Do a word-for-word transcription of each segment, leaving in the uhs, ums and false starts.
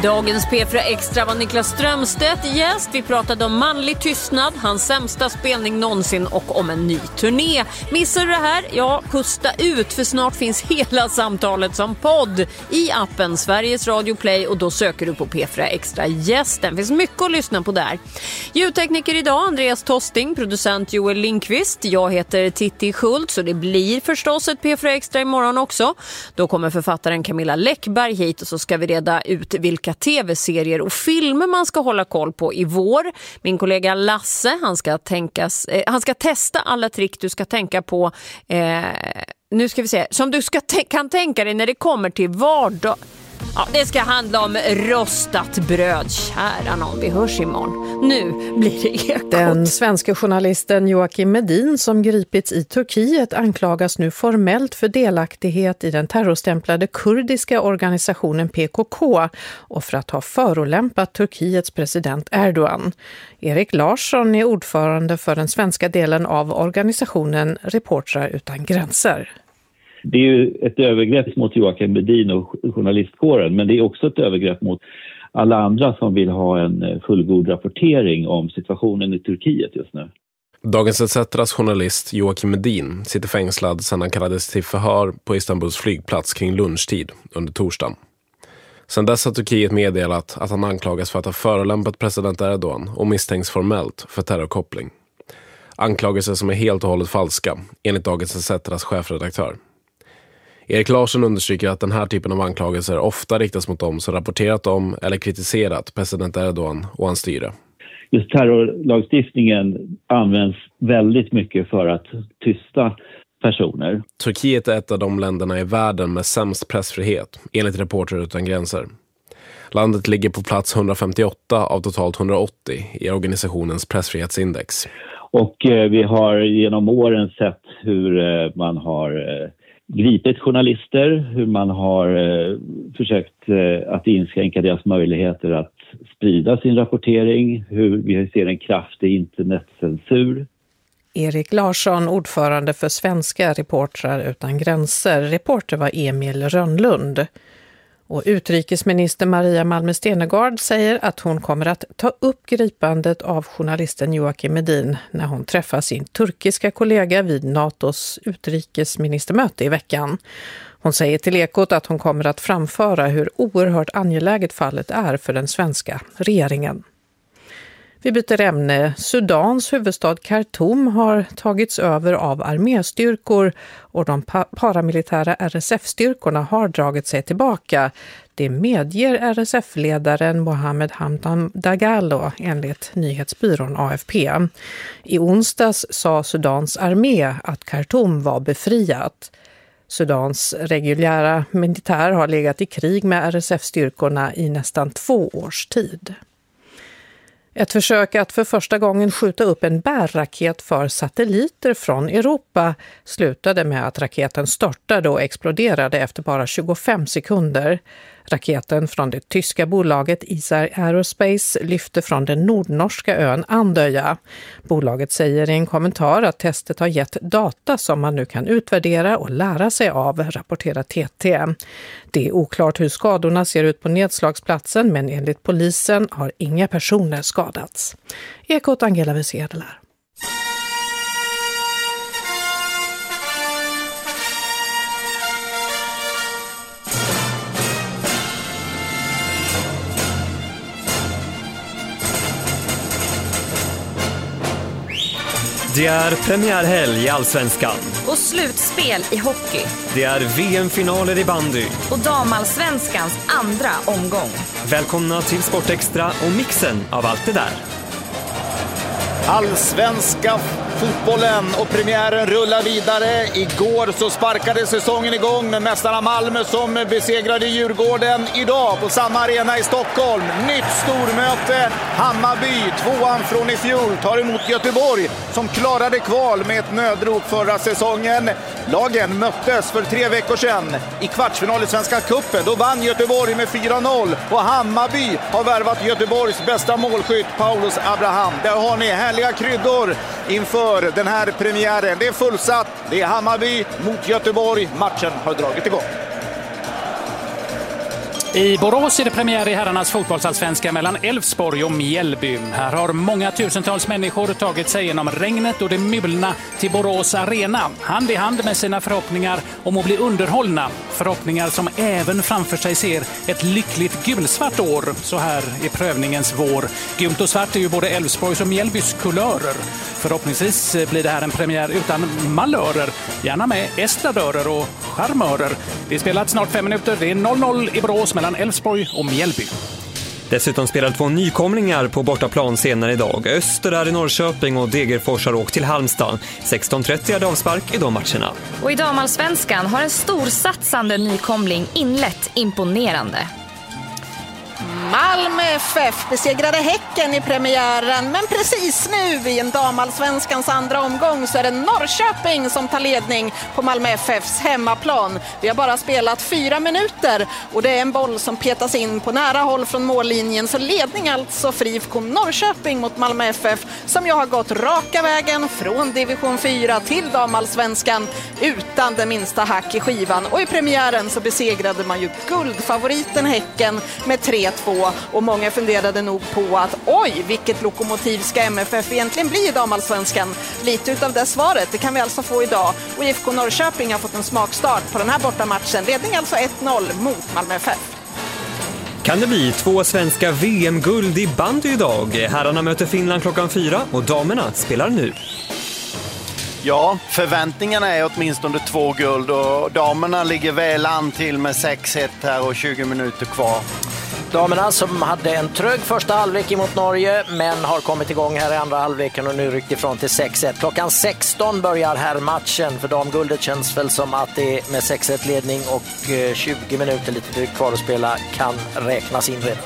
dagens P fyra Extra var Niklas Strömstedt gäst. Vi pratade om manlig tystnad, hans sämsta spelning någonsin och om en ny turné. Missar du det här? Ja, pusta ut, för snart finns hela samtalet som podd i appen Sveriges Radio Play, och då söker du på P fyra Extra gästen. Det finns mycket att lyssna på där. Ljudtekniker idag Andreas Tosting, producent Joel Lindqvist. Jag heter Titti Schultz, och det blir förstås ett P fyra Extra imorgon också. Då kommer författaren Camilla Läckberg hit, och så ska vi reda ut vilka tv-serier och filmer man ska hålla koll på i vår. Min kollega Lasse, han ska, tänkas, eh, han ska testa alla trick du ska tänka på. Eh, nu ska vi se, som du ska t- kan tänka dig när det kommer till vardag. Ja, det ska handla om rostat bröd. Kära någon, vi hörs imorgon. Nu blir det Ekot. Den svenska journalisten Joakim Medin som gripits i Turkiet anklagas nu formellt för delaktighet i den terrorstämplade kurdiska organisationen P K K och för att ha förolämpat Turkiets president Erdogan. Erik Larsson är ordförande för den svenska delen av organisationen Reportrar utan gränser. Det är ju ett övergrepp mot Joakim Medin och journalistkåren, men det är också ett övergrepp mot alla andra som vill ha en fullgod rapportering om situationen i Turkiet just nu. Dagens E T C:s journalist Joakim Medin sitter fängslad sedan han kallades till förhör på Istanbuls flygplats kring lunchtid under torsdagen. Sedan dess har Turkiet meddelat att han anklagas för att ha förolämpat president Erdogan och misstänks formellt för terrorkoppling. Anklagelser som är helt och hållet falska, enligt dagens E T C:s chefredaktör. Erik Larsson understryker att den här typen av anklagelser ofta riktas mot dem som rapporterat om eller kritiserat president Erdogan och hans styre. Just terrorlagstiftningen används väldigt mycket för att tysta personer. Turkiet är ett av de länderna i världen med sämst pressfrihet, enligt Reportrar utan gränser. Landet ligger på plats hundrafemtioåtta av totalt hundraåttio i organisationens pressfrihetsindex. Och eh, vi har genom åren sett hur eh, man har eh, gripit journalister, hur man har eh, försökt eh, att inskränka deras möjligheter att sprida sin rapportering, hur vi ser en kraftig internetcensur. Erik Larsson, ordförande för svenska Reportrar utan gränser. Reporter var Emil Rönnlund. Och utrikesminister Maria Malmö Stenergard säger att hon kommer att ta upp gripandet av journalisten Joakim Medin när hon träffar sin turkiska kollega vid NATOs utrikesministermöte i veckan. Hon säger till Ekot att hon kommer att framföra hur oerhört angeläget fallet är för den svenska regeringen. Vi byter ämne. Sudans huvudstad Khartoum har tagits över av arméstyrkor och de paramilitära R S F-styrkorna har dragit sig tillbaka. Det medger R S F-ledaren Mohammed Hamdan Dagalo enligt nyhetsbyrån A F P. I onsdags sa Sudans armé att Khartoum var befriat. Sudans reguljära militär har legat i krig med R S F-styrkorna i nästan två års tid. Ett försök att för första gången skjuta upp en bärraket för satelliter från Europa slutade med att raketen störtade och exploderade efter bara tjugofem sekunder. Raketen från det tyska bolaget Isar Aerospace lyfte från den nordnorska ön Andøya. Bolaget säger i en kommentar att testet har gett data som man nu kan utvärdera och lära sig av, rapporterar T T. Det är oklart hur skadorna ser ut på nedslagsplatsen, men enligt polisen har inga personer skadats. Ekot Angela Wiesedler. Det är premiärhelg i Allsvenskan. Och slutspel i hockey. Det är V M-finaler i bandy. Och damalsvenskans andra omgång. Välkomna till Sportextra och mixen av allt det där. Allsvenska fotbollen och premiären rullar vidare. Igår så sparkade säsongen igång med mästarna Malmö som besegrade Djurgården. Idag på samma arena i Stockholm. Nytt stormöte. Hammarby, tvåan från i fjol, tar emot Göteborg som klarade kval med ett nödrop förra säsongen. Lagen möttes för tre veckor sedan i kvartsfinal i Svenska Cupen. Då vann Göteborg med fyra noll och Hammarby har värvat Göteborgs bästa målskytt Paulus Abraham. Där har ni härliga kryddor inför den här premiären. Det är fullsatt, det är Hammarby mot Göteborg. Matchen har dragit igång. I Borås är det premiär i herrarnas fotbollsallsvenska mellan Elfsborg och Mjällby. Här har många tusentals människor tagit sig genom regnet och det mulna till Borås arena. Hand i hand med sina förhoppningar om att bli underhållna. Förhoppningar som även framför sig ser ett lyckligt gulsvart år. Så här i prövningens vår. Gult och svart är ju både Elfsborgs och Mjällbys kulörer. Förhoppningsvis blir det här en premiär utan malörer. Gärna med estradörer och charmörer. Det är spelat snart fem minuter. Det är noll noll i Borås mellan Elfsborg och Mjällby. Dessutom spelar två nykomlingar på bortaplan senare idag. Öster är i Norrköping och Degerfors har åkt till Halmstad. sexton trettio är det avspark i de matcherna. Och i damallsvenskan har en storsatsande nykomling inlett imponerande. Malmö F F besegrade Häcken i premiären, men precis nu i en damallsvenskans andra omgång så är det Norrköping som tar ledning på Malmö F F:s hemmaplan. Vi har bara spelat fyra minuter och det är en boll som petas in på nära håll från mållinjen, så ledning alltså för I F K Norrköping mot Malmö F F, som jag har gått raka vägen från division fyra till damallsvenskan utan det minsta hack i skivan. Och i premiären så besegrade man ju guldfavoriten Häcken med tre två. Och många funderade nog på att oj, vilket lokomotiv ska M F F egentligen bli i damallsvenskan? Lite utav det svaret, det kan vi alltså få idag. Och I F K Norrköping har fått en smakstart på den här bortamatchen. Ledning alltså ett noll mot Malmö F F. Kan det bli två svenska V M-guld i bandy idag? Herrarna möter Finland klockan fyra och damerna spelar nu. Ja, förväntningarna är åtminstone två guld och damerna ligger väl an till med sex ett här och tjugo minuter kvar. Damerna som hade en trög första halvlek mot Norge men har kommit igång här i andra halvleken och nu ryckt ifrån till sex ett. Klockan sexton börjar här matchen. För damguldet känns väl som att det med sex ett ledning och tjugo minuter lite drygt kvar att spela kan räknas in redan.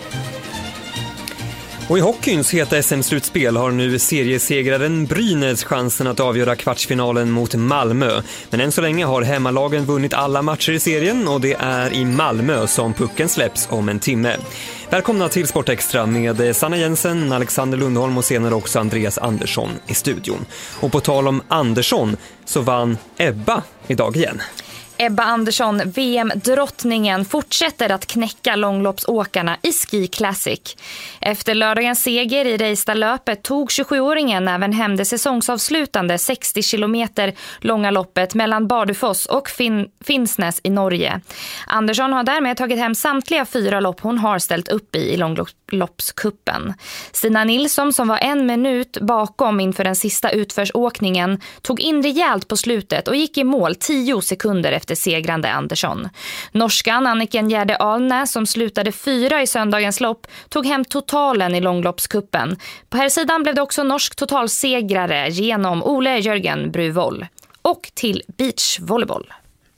Och i hockeyns heta S M-slutspel har nu seriesegraren Brynäs chansen att avgöra kvartsfinalen mot Malmö. Men än så länge har hemmalagen vunnit alla matcher i serien och det är i Malmö som pucken släpps om en timme. Välkomna till Sportextra med Sanna Jensen, Alexander Lundholm och senare också Andreas Andersson i studion. Och på tal om Andersson så vann Ebba idag igen. Ebba Andersson, V M-drottningen, fortsätter att knäcka långloppsåkarna i Ski Classic. Efter lördagens seger i Reistad-löpet tog tjugosjuåringen även hem det säsongsavslutande sextio kilometer långa loppet mellan Bardufoss och fin- Finnsnes i Norge. Andersson har därmed tagit hem samtliga fyra lopp hon har ställt upp i i långloppskuppen. Stina Nilsson, som var en minut bakom inför den sista utförsåkningen, tog in rejält på slutet och gick i mål tio sekunder efter segrande Andersson. Norskan Anniken Gjerde Alnäs, som slutade fyra i söndagens lopp, tog hem totalen i långloppskuppen. På här sidan blev det också norsk totalsegrare genom Ole Jörgen Bruvoll. Och till beachvolleyboll.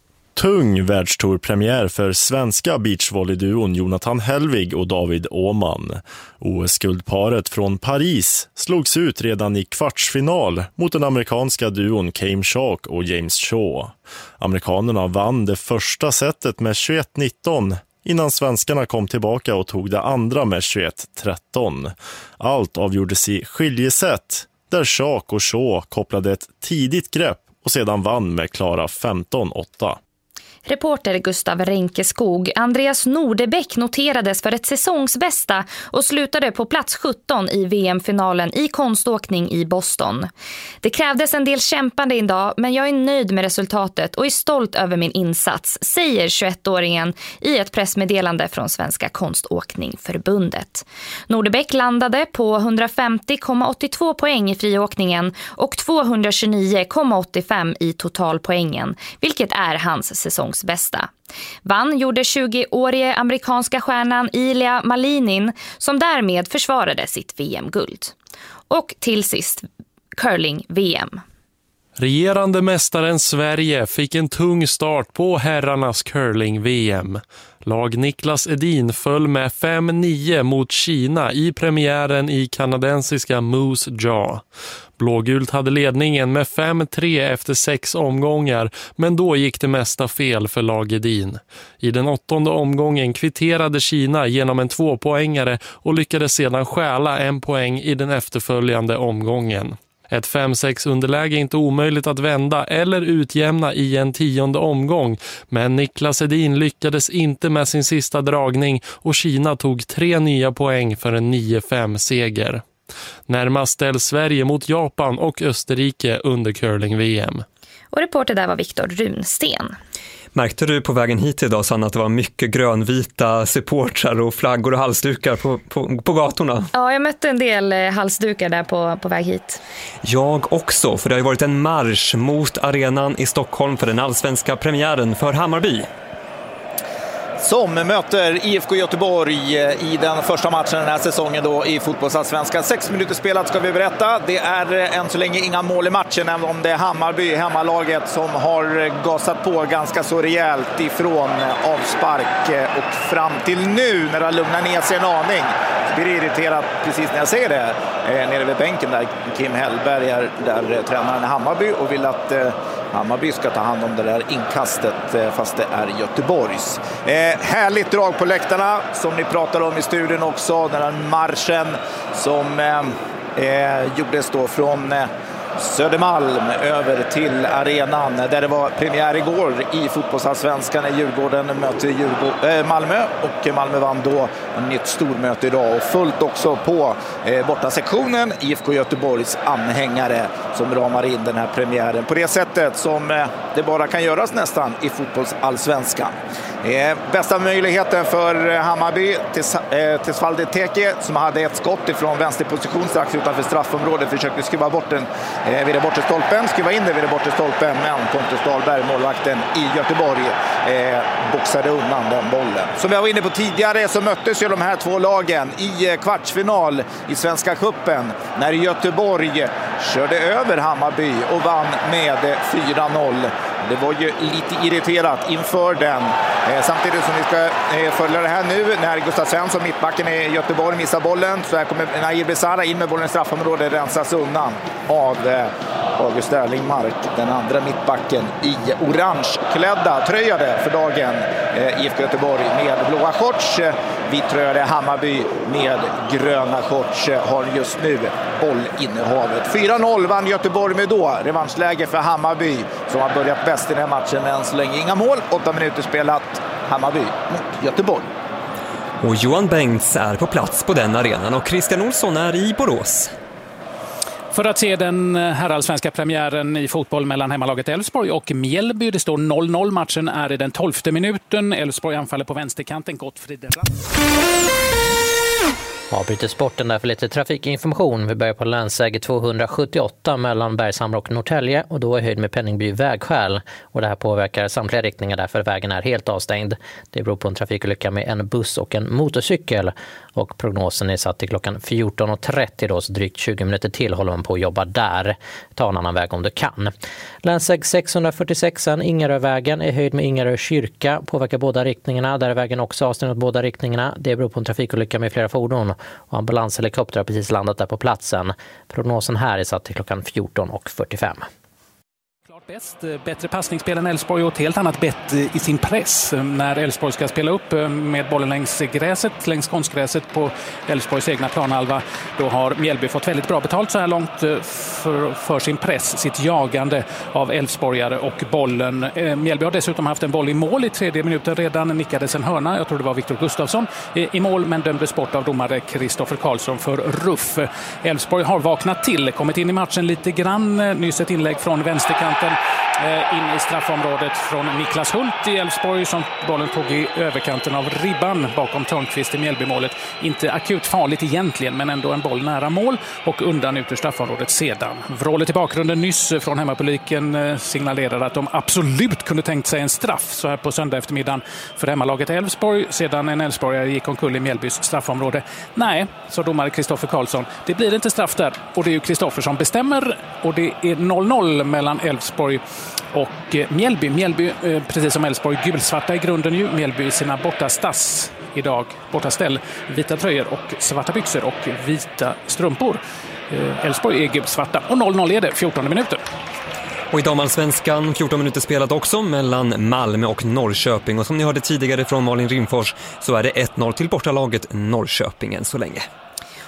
Tung världstourpremiär för svenska beachvolleyduon Jonathan Hellvig och David Åman. O S-guldparet från Paris slogs ut redan i kvartsfinal mot den amerikanska duon Kame Shark och James Shaw. Amerikanerna vann det första setet med tjugoett nitton innan svenskarna kom tillbaka och tog det andra med tjugoett tretton. Allt avgjordes i skiljeset där Shark och Shaw kopplade ett tidigt grepp och sedan vann med klara femton åtta. Reporter Gustav Renkeskog. Andreas Nordebäck noterades för ett säsongsbästa och slutade på plats sjutton i V M-finalen i konståkning i Boston. Det krävdes en del kämpande idag, men jag är nöjd med resultatet och är stolt över min insats, säger tjugoettåringen i ett pressmeddelande från Svenska konståkningförbundet. Nordebäck landade på hundrafemtio komma åttiotvå poäng i friåkningen och tvåhundratjugonio komma åttiofem i totalpoängen, vilket är hans säsong bästa. Vann gjorde tjugoårige amerikanska stjärnan Ilia Malinin, som därmed försvarade sitt V M-guld. Och till sist curling-V M. Regerande mästaren Sverige fick en tung start på herrarnas curling-V M. Lag Niklas Edin föll med fem nio mot Kina i premiären i kanadensiska Moose Jaw. Blågult hade ledningen med fem tre efter sex omgångar, men då gick det mesta fel för lag Edin. I den åttonde omgången kvitterade Kina genom en tvåpoängare och lyckades sedan stjäla en poäng i den efterföljande omgången. Ett fem sex underläge är inte omöjligt att vända eller utjämna i en tionde omgång, men Niklas Edin lyckades inte med sin sista dragning och Kina tog tre nya poäng för en nio fem seger. Närmast ställs Sverige mot Japan och Österrike under curling-V M. Och reporter där var Viktor Runsten. Märkte du på vägen hit idag, Sanna, att det var mycket grönvita supportrar och flaggor och halsdukar på, på, på gatorna? Ja, jag mötte en del halsdukar där på, på väg hit. Jag också, för det har ju varit en marsch mot arenan i Stockholm för den allsvenska premiären för Hammarby. Som möter I F K Göteborg i den första matchen den här säsongen då i fotbollsallsvenskan. Sex minuter spelat ska vi berätta. Det är än så länge inga mål i matchen, även om det är Hammarby, hemmalaget, som har gasat på ganska så rejält ifrån avspark och fram till nu när det lugnar ner sig en aning. Jag blir irriterad precis när jag ser det nere vid bänken där Kim Hellberg är där tränaren i Hammarby och vill att Hammarby ska ta hand om det där inkastet, fast det är Göteborgs. Eh, härligt drag på läktarna som ni pratar om i studion också. Den här marschen som eh, gjordes då från eh, Södermalm över till arenan där det var premiär igår i fotbollsallsvenskan när Djurgården möter Djurgården, äh, Malmö, och Malmö vann då en nytt stormöte idag och fullt också på eh, bortasektionen I F K Göteborgs anhängare som ramar in den här premiären på det sättet som eh, det bara kan göras nästan i fotbollsallsvenskan. Eh, bästa möjligheten för Hammarby till, eh, till Svalde Teke som hade ett skott ifrån vänsterposition strax utanför straffområdet, försökte skruva bort den eh, vid det bortre stolpen, skruva in det vid det bortre stolpen, men Pontus Dahlberg, målvakten i Göteborg, eh, boxade undan den bollen. Som jag var inne på tidigare så möttes ju de här två lagen i kvartsfinal i Svenska cupen när Göteborg körde över Hammarby och vann med fyra noll. Det var ju lite irriterat inför den. Eh, samtidigt som vi ska eh, följa det här nu när Gustav Svensson, mittbacken i Göteborg, missar bollen. Så här kommer Nair Besara in med bollen i straffområde, rensas undan av eh, August Erlingmark, den andra mittbacken i orangeklädda tröjade för dagen. Eh, I F K Göteborg med blåa shorts. Eh, Vittröjade Hammarby med gröna shorts eh, har just nu bollinnehavet. fyra noll vann Göteborg med då. Revanschläge för Hammarby som har börjat bäst i den här matchen än så länge. Inga mål, åtta minuter spelat. Hammarby mot Göteborg. Och Johan Bengts är på plats på den arenan och Christian Olsson är i Borås. För att se den herrallsvenska premiären i fotboll mellan hemmalaget Elfsborg och Mjällby. Det står noll noll. Matchen är i den tolfte minuten. Elfsborg anfaller på vänsterkanten. Gottfrid Rapp. Avbryter sporten där för lite trafikinformation. Vi börjar på länsväg tvåhundrasjuttioåtta mellan Bergshamra och Norrtälje och då är höjd med Penningby vägskäl. Och det här påverkar samtliga riktningar därför vägen är helt avstängd. Det beror på en trafikolycka med en buss och en motorcykel. Och prognosen är satt till klockan fjorton trettio då, så drygt tjugo minuter till håller man på att jobba där. Ta en annan väg om du kan. Länsväg sexhundrafyrtiosex, Ingarövägen är höjd med Ingarö kyrka. Påverkar båda riktningarna. Där är vägen också avstängd åt båda riktningarna. Det beror på en trafikolycka med flera fordon. Och ambulanshelikopter har precis landat där på platsen. Prognosen här är satt till klockan fjorton fyrtiofem. Klart bäst, bättre passningsspel än Elfsborg och ett helt annat bett i sin press när Elfsborg ska spela upp med bollen längs gräset, längs konstgräset på Elfsborgs egna planhalva. Då har Mjällby fått väldigt bra betalt så här långt för, för sin press, sitt jagande av Elfsborgare och bollen. Mjällby har dessutom haft en boll i mål i tredje minuten redan, nickades en hörna. Jag tror det var Viktor Gustafsson i mål, men dömdes bort av domare Kristoffer Karlsson för ruff. Elfsborg har vaknat till, kommit in i matchen lite grann. Nyss ett inlägg från vänsterkanten in i straffområdet från Niklas Hult i Elfsborg som bollen tog i överkanten av ribban bakom Törnqvist i Mjällbymålet. Inte akut farligt egentligen, men ändå en boll nära mål och undan ut ur straffområdet sedan. Vrålet i bakgrunden nyss från hemmapubliken signalerar att de absolut kunde tänkt sig en straff så här på söndag eftermiddagen för hemmalaget Elfsborg sedan en Elfsborgare gick omkull i Mjällbys straffområde. Nej, så domare Kristoffer Karlsson, det blir inte straff där och det är ju Kristoffer som bestämmer och det är noll noll mellan Elfsborg och Mjällby. Mjällby, precis som Elfsborg, gulsvarta i grunden ju. Mjällby i sina bortastass idag, bortaställ, vita tröjor och svarta byxor och vita strumpor. Elfsborg är gulsvarta och noll noll är det, fjortonde minuten. Och i damallsvenskan fjorton minuter spelat också mellan Malmö och Norrköping. Och som ni hörde tidigare från Malin Rimfors så är det ett noll till bortalaget Norrköping än så länge.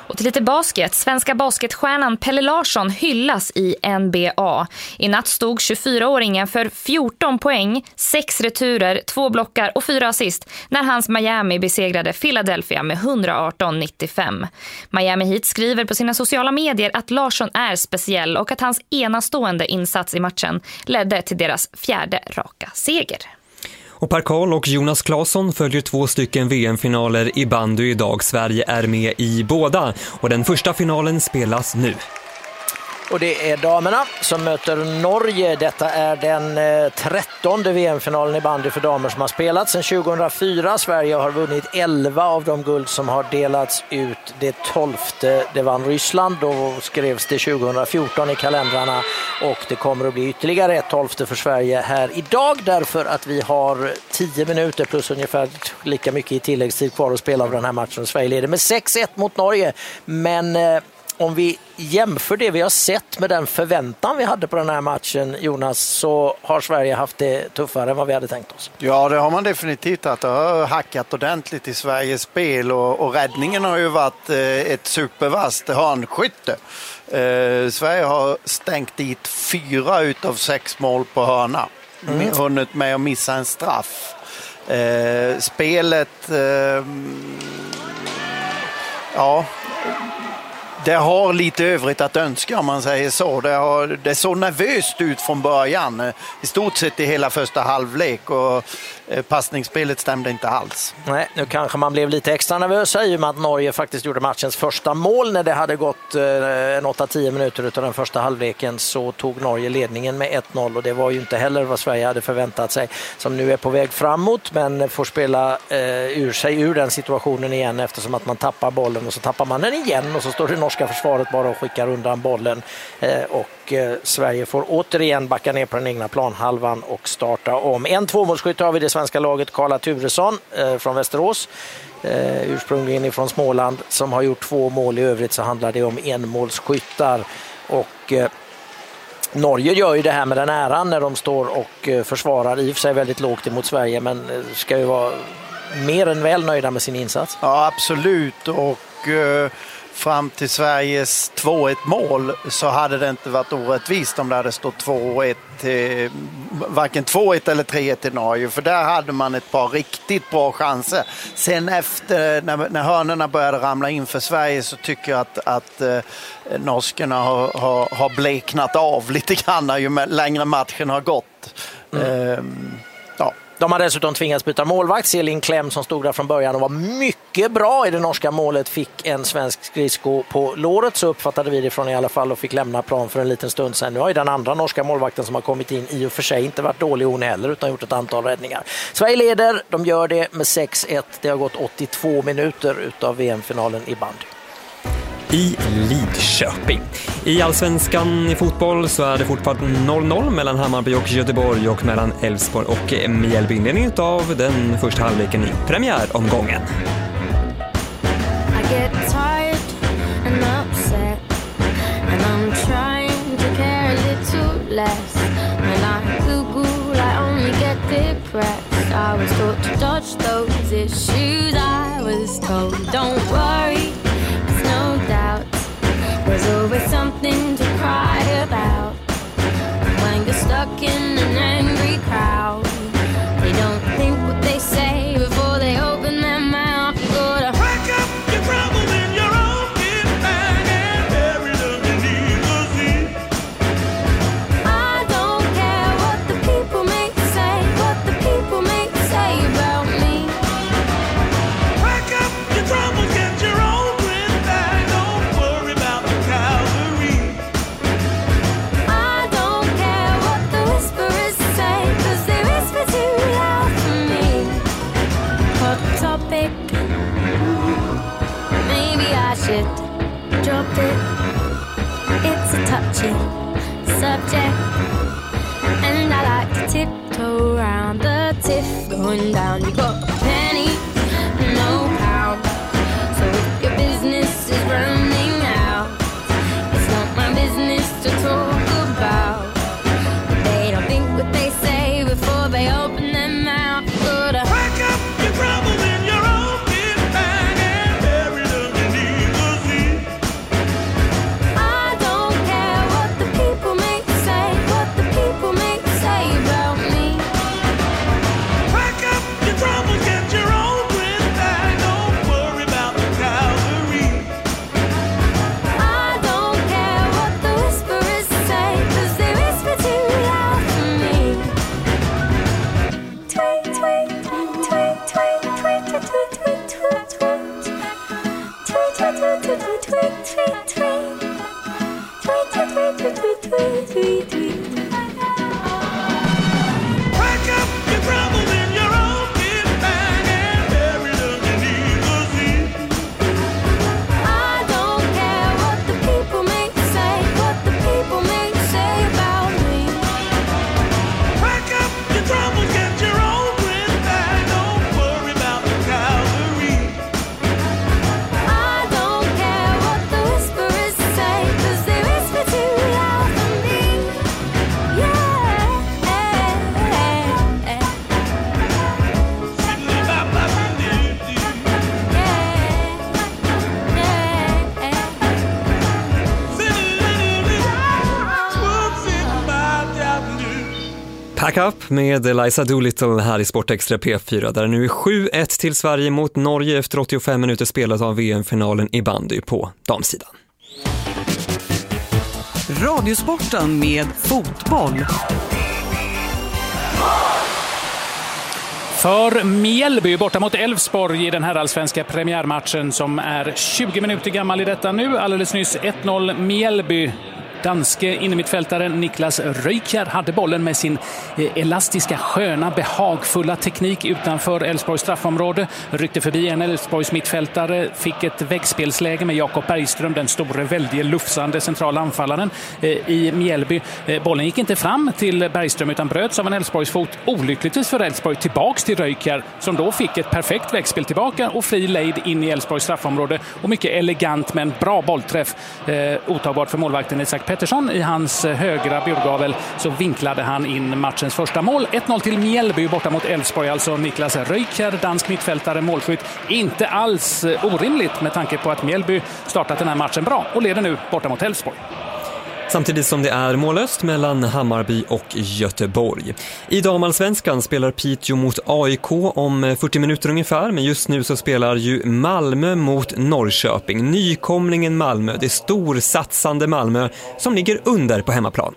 Och till lite basket. Svenska basketstjärnan Pelle Larsson hyllas i N B A. I natt stod tjugofyraåringen för fjorton poäng, sex returer, två blockar och fyra assist när hans Miami besegrade Philadelphia med hundraarton nittiofem. Miami Heat skriver på sina sociala medier att Larsson är speciell och att hans enastående insats i matchen ledde till deras fjärde raka seger. Och Per Karl och Jonas Claesson följer två stycken V M-finaler i bandy idag. Sverige är med i båda och den första finalen spelas nu. Och det är damerna som möter Norge. Detta är den trettonde V M-finalen i bandy för damer som har spelats sedan tjugohundrafyra. Sverige har vunnit elva av de guld som har delats ut. Det tolfte, det vann Ryssland. Då skrevs det tjugohundrafjorton i kalendrarna. Och det kommer att bli ytterligare ett tolfte för Sverige här idag. Därför att vi har tio minuter plus ungefär lika mycket i tilläggstid kvar att spela av den här matchen. Sverige leder med sex ett mot Norge. Men om vi jämför det vi har sett med den förväntan vi hade på den här matchen, Jonas, så har Sverige haft det tuffare än vad vi hade tänkt oss. Ja, det har man definitivt. Att det har hackat ordentligt i Sveriges spel och, och räddningen har ju varit eh, ett supervast hörnskytte. Eh, Sverige har stängt dit fyra utav sex mål på hörna. Mm. Hunnit med att missa en straff. Eh, spelet... Eh, ja... Det har lite övrigt att önska om man säger så. Det, har, det såg nervöst ut från början. I stort sett i hela första halvlek och passningsspelet stämde inte alls. Nej, nu kanske man blev lite extra nervös i och med att Norge faktiskt gjorde matchens första mål. När det hade gått en åtta tio minuter utav den första halvleken så tog Norge ledningen med ett noll och det var ju inte heller vad Sverige hade förväntat sig. Som nu är på väg framåt men får spela eh, ur sig ur den situationen igen eftersom att man tappar bollen och så tappar man den igen och så står det norska försvaret bara och skickar undan bollen eh, och eh, Sverige får återigen backa ner på den egna planhalvan och starta om. En tvåmålsskytt har vi det svenska laget, Karla Turesson eh, från Västerås, eh, ursprungligen ifrån Småland, som har gjort två mål. I övrigt så handlar det om enmålsskyttar och eh, Norge gör ju det här med den äran när de står och eh, försvarar i och för sig väldigt lågt emot Sverige men eh, ska ju vara mer än väl nöjda med sin insats. Ja, absolut och eh... fram till Sveriges två ett mål så hade det inte varit orättvist om det hade stått två ett till, varken två ett eller tre ett till Norge, för där hade man ett par riktigt bra chanser. Sen efter när, när hörnorna började ramla in för Sverige så tycker jag att, att eh, norskarna har, har, har bleknat av lite grann ju längre matchen har gått. Mm. Eh, ja. De har dessutom tvingats byta målvakt. Selin Klem som stod där från början och var mycket bra i det norska målet fick en svensk skridsko på låret, så uppfattade vi det från i alla fall, och fick lämna plan för en liten stund sedan. Nu har ju den andra norska målvakten som har kommit in i och för sig inte varit dålig hon heller utan gjort ett antal räddningar. Sverige leder, de gör det med sex ett. Det har gått åttiotvå minuter utav V M-finalen i bandy. I Lidköping. I Allsvenskan i fotboll så är det fortfarande noll noll mellan Hammarby och Göteborg och mellan Elfsborg och Mjällby. Inledning av den första halvleken i premiäromgången. I get tired and upset and I'm trying to care a little less. When I Google I only get depressed. I was taught to dodge those issues. I was told don't worry. No doubt, there's always something to cry about. When you're stuck in an angry crowd, they don't think what they say before they open their mouth. You gotta pack up your troubles in your own kit bag and bury them beneath the sea. I don't care what the people may say, what the people may say about me. Pack up your troubles, get your own. Topic. Maybe I should drop it. It's a touchy subject, and I like to tiptoe around the tiff going down. You got a penny, no pound. So if your business is running out, it's not my business to talk about. But they don't think what they say before they open their mouth. You gotta pack up your troubles in your own kit bag and bury them beneath the sea. Pack Up med Eliza Doolittle här i Sportextra P fyra där det nu är sju ett till Sverige mot Norge efter åttiofem minuter spelat av V M-finalen i bandy på damsidan. Radiosporten med fotboll. För Mjällby borta mot Elfsborg i den här allsvenska premiärmatchen som är tjugo minuter gammal i detta nu. Alldeles nyss ett noll Mjällby. Danske innermittfältaren Niklas Röykjær hade bollen med sin elastiska, sköna, behagfulla teknik utanför Elfsborgs straffområde. Ryckte förbi en Elfsborgs mittfältare, fick ett väggspelsläge med Jakob Bergström, den store, väldigt lufsande centrala anfallaren i Mjällby. Bollen gick inte fram till Bergström utan bröts av en Elfsborgs fot. Olyckligtvis för Elfsborg tillbaks till Röykjær som då fick ett perfekt väggspel tillbaka och fri lejd in i Elfsborgs straffområde. Och mycket elegant med en bra bollträff. Eh, otagbart för målvakten Isak Pettersson. I hans högra burgavel så vinklade han in matchens första mål. ett noll till Mjällby borta mot Elfsborg. Alltså Niklas Röykjær, dansk mittfältare, målskytt. Inte alls orimligt med tanke på att Mjällby startat den här matchen bra och leder nu borta mot Elfsborg. Samtidigt som det är mållöst mellan Hammarby och Göteborg. I damallsvenskan spelar Piteå mot A I K om fyrtio minuter ungefär. Men just nu så spelar ju Malmö mot Norrköping. Nykomlingen Malmö, det storsatsande Malmö som ligger under på hemmaplan.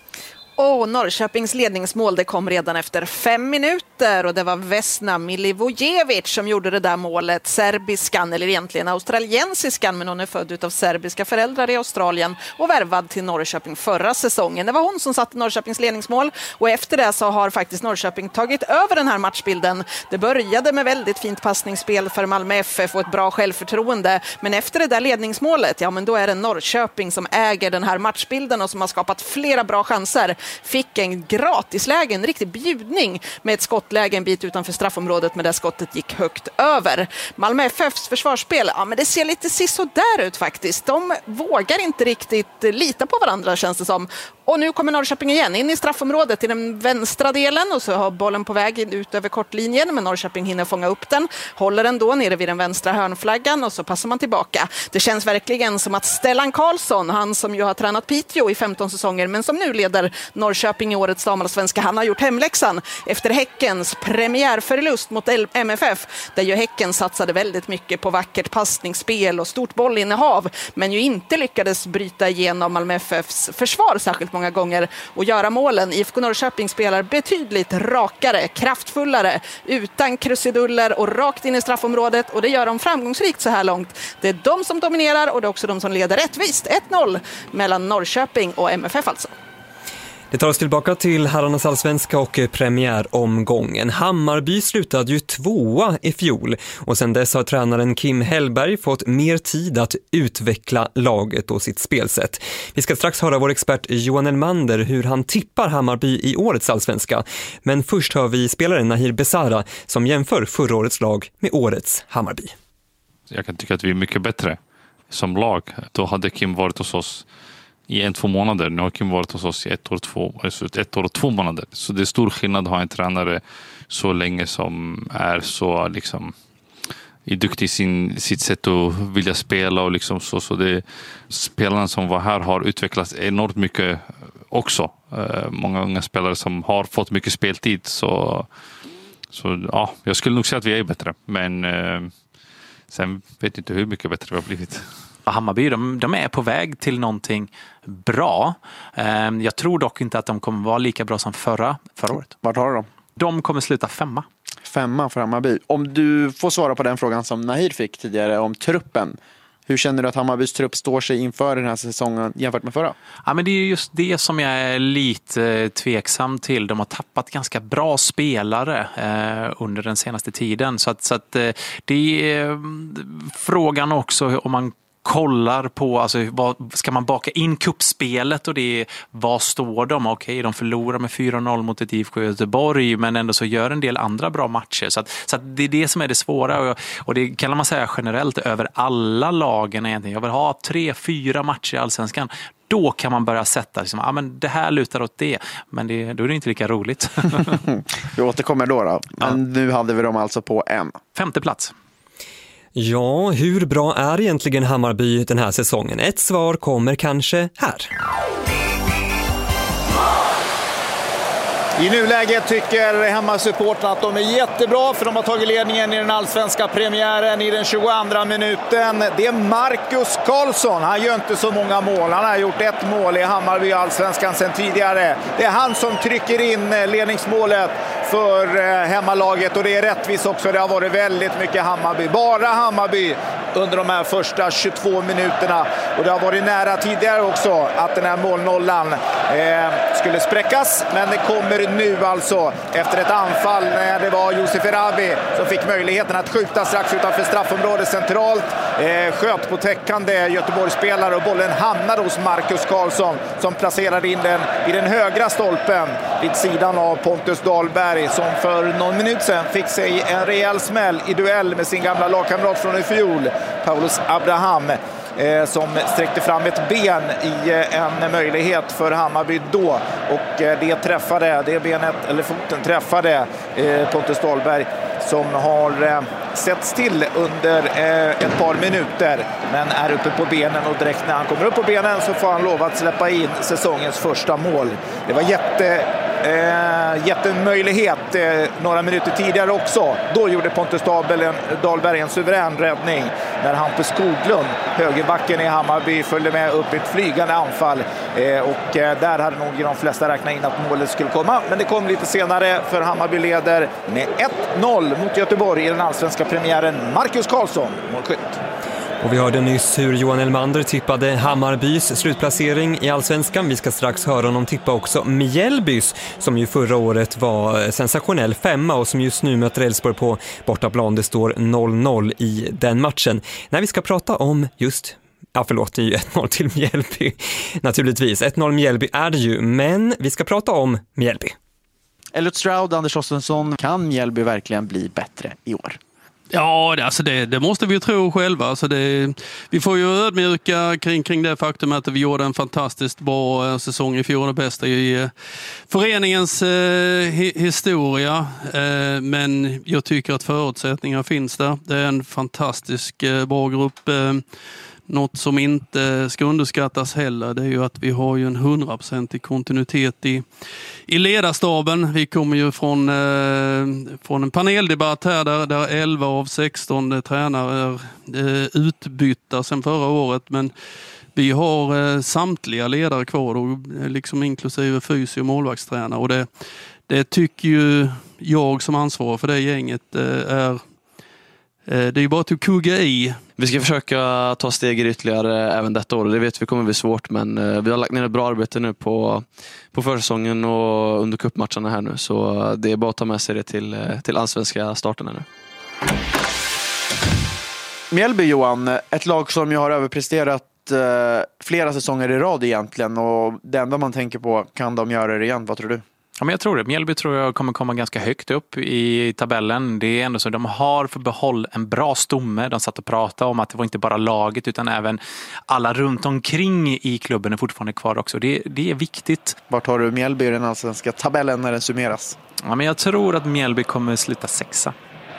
Och Norrköpings ledningsmål det kom redan efter fem minuter och det var Vesna Milivojevic som gjorde det där målet. Serbiskan, eller egentligen australiensiskan, men hon är född av serbiska föräldrar i Australien och värvad till Norrköping förra säsongen. Det var hon som satte Norrköpings ledningsmål och efter det så har faktiskt Norrköping tagit över den här matchbilden. Det började med väldigt fint passningsspel för Malmö F F och ett bra självförtroende, men efter det där ledningsmålet, ja men då är det Norrköping som äger den här matchbilden och som har skapat flera bra chanser. Fick en gratisläge, en riktig bjudning med ett skottläge en bit utanför straffområdet, men där skottet gick högt över. Malmö F F:s försvarsspel, ja men det ser lite sisådär ut faktiskt. De vågar inte riktigt lita på varandra känns det som. Och nu kommer Norrköping igen in i straffområdet i den vänstra delen och så har bollen på väg ut över kortlinjen, men Norrköping hinner fånga upp den, håller den då nere vid den vänstra hörnflaggan och så passar man tillbaka. Det känns verkligen som att Stellan Karlsson, han som ju har tränat Piteå i femton säsonger men som nu leder Norrköping i årets damallsvenska, han har gjort hemläxan efter Häckens premiärförlust mot M F F, där ju Häcken satsade väldigt mycket på vackert passningsspel och stort bollinnehav, men ju inte lyckades bryta igenom Malmö F F:s försvar särskilt många gånger och göra målen. I F K Norrköping spelar betydligt rakare, kraftfullare, utan krusiduller och rakt in i straffområdet, och det gör de framgångsrikt så här långt. Det är de som dominerar och det är också de som leder rättvist. ett noll mellan Norrköping och M F F alltså. Det tar oss tillbaka till herrarnas allsvenska och premiäromgången. Hammarby slutade ju tvåa i fjol och sedan dess har tränaren Kim Hellberg fått mer tid att utveckla laget och sitt spelsätt. Vi ska strax höra vår expert Johan Elmander hur han tippar Hammarby i årets allsvenska. Men först hör vi spelaren Nahir Besara som jämför förra årets lag med årets Hammarby. Jag kan tycka att vi är mycket bättre som lag. Då hade Kim varit hos oss i en, två månader. Nu har Kim varit hos oss i ett år, två, ett år och två månader. Så det är stor skillnad att ha en tränare så länge som är så liksom är duktig i sin, sitt sätt att vilja spela och liksom så. Så det, spelarna som var här har utvecklats enormt mycket också. Uh, många unga spelare som har fått mycket speltid. Så, så ja, jag skulle nog säga att vi är bättre. Men uh, sen vet jag inte hur mycket bättre vi har blivit. Hammarby, de, de är på väg till någonting bra. Jag tror dock inte att de kommer vara lika bra som förra, förra året. Vart har de? De kommer sluta femma. Femma för Hammarby. Om du får svara på den frågan som Nahir fick tidigare om truppen. Hur känner du att Hammarbys trupp står sig inför den här säsongen jämfört med förra? Ja, men det är just det som jag är lite tveksam till. De har tappat ganska bra spelare eh, under den senaste tiden. Så att, så att eh, det är eh, frågan också om man kollar på, alltså, vad, ska man baka in kuppspelet och det är, vad står de? Okej, de förlorar med fyra noll mot ett I F K Göteborg, men ändå så gör en del andra bra matcher. Så, att, så att det är det som är det svåra och, och det kan man säga generellt över alla lagen egentligen. Jag vill ha tre, fyra matcher i Allsvenskan. Då kan man börja sätta, liksom, ah, men det här lutar åt det. Men det, då är det inte lika roligt. Vi återkommer då då. Men ja. Nu hade vi dem alltså på en. Femte plats. Ja, hur bra är egentligen Hammarby den här säsongen? Ett svar kommer kanske här. I nuläget tycker hemmasupporten att de är jättebra för de har tagit ledningen i den allsvenska premiären i den tjugoandra minuten. Det är Marcus Karlsson. Han gör inte så många mål. Han har gjort ett mål i Hammarby allsvenskan sedan tidigare. Det är han som trycker in ledningsmålet för hemmalaget och det är rättvis också. Det har varit väldigt mycket Hammarby. Bara Hammarby under de här första tjugotvå minuterna. Och det har varit nära tidigare också att den här målnollan eh, skulle spräckas. Men det kommer nu alltså efter ett anfall när det var Josef Erabi som fick möjligheten att skjuta strax utanför straffområdet centralt. Eh, sköt på täckande Göteborgsspelare och bollen hamnade hos Marcus Karlsson som placerade in den i den högra stolpen vid sidan av Pontus Dahlberg som för någon minut sedan fick sig en rejäl smäll i duell med sin gamla lagkamrat från i fjol, Paulus Abraham. Eh, som sträckte fram ett ben i eh, en möjlighet för Hammarby då och eh, det träffade, det benet eller foten träffade eh, Pontus Dahlberg som har eh, setts till under eh, ett par minuter men är uppe på benen och direkt när han kommer upp på benen så får han lov att släppa in säsongens första mål. Det var jätte Eh, jättemöjlighet eh, några minuter tidigare också. Då gjorde Pontus Dahlberg, Dahlberg en suverän räddning när Hampus Skoglund, högerbacken i Hammarby, följde med upp i ett flygande anfall eh, och eh, där hade nog de flesta räknat in att målet skulle komma, men det kom lite senare för Hammarby leder med ett noll mot Göteborg i den allsvenska premiären. Marcus Karlsson, målskytt. Och vi hörde nyss hur Johan Elmander tippade Hammarbys slutplacering i Allsvenskan. Vi ska strax höra honom tippa också Mjällbys som ju förra året var sensationell femma och som just nu möter Elfsborg på bortaplan. Det står noll noll i den matchen. När vi ska prata om just, ja förlåt, det är ju ett noll till Mjällby. Naturligtvis, ett noll Mjällby är det ju, men vi ska prata om Mjällby. Elliot Stroud, Anders Ottosson, kan Mjällby verkligen bli bättre i år? Ja, alltså det, det måste vi ju tro själva. Alltså det, vi får ju ödmjuka kring, kring det faktum att vi gjorde en fantastiskt bra säsong i fjol, det bästa i eh, föreningens eh, hi, historia. Eh, men jag tycker att förutsättningar finns där. Det är en fantastisk eh, bra grupp. Eh, Något som inte ska underskattas heller, det är ju att vi har ju en hundraprocentig kontinuitet i, i ledarstaben. Vi kommer ju från, eh, från en paneldebatt här där, där elva av sexton tränare är eh, utbytta sedan förra året. Men vi har eh, samtliga ledare kvar, då, liksom inklusive fysio- och målvaktstränare. Och det, det tycker ju jag som ansvarig för det gänget eh, är... Det är ju bara att kugga i. Vi ska försöka ta steget ytterligare även detta år. Det vet vi kommer bli svårt, men vi har lagt ner ett bra arbete nu på, på försäsongen och under cupmatcherna här nu. Så det är bara att ta med sig det till, till allsvenska starten nu. Mjällby, Johan, ett lag som ju har överpresterat eh, flera säsonger i rad egentligen. Och det enda man tänker på, kan de göra det igen? Vad tror du? Ja, men jag tror det. Mjällby tror jag kommer komma ganska högt upp i tabellen. Det är ändå så de har för behåll en bra stomme. De satt och pratade om att det var inte bara laget utan även alla runt omkring i klubben är fortfarande kvar också. Det, det är viktigt. Vart har du Mjällby i den allsvenska tabellen när den summeras? Ja, men jag tror att Mjällby kommer sluta sexa.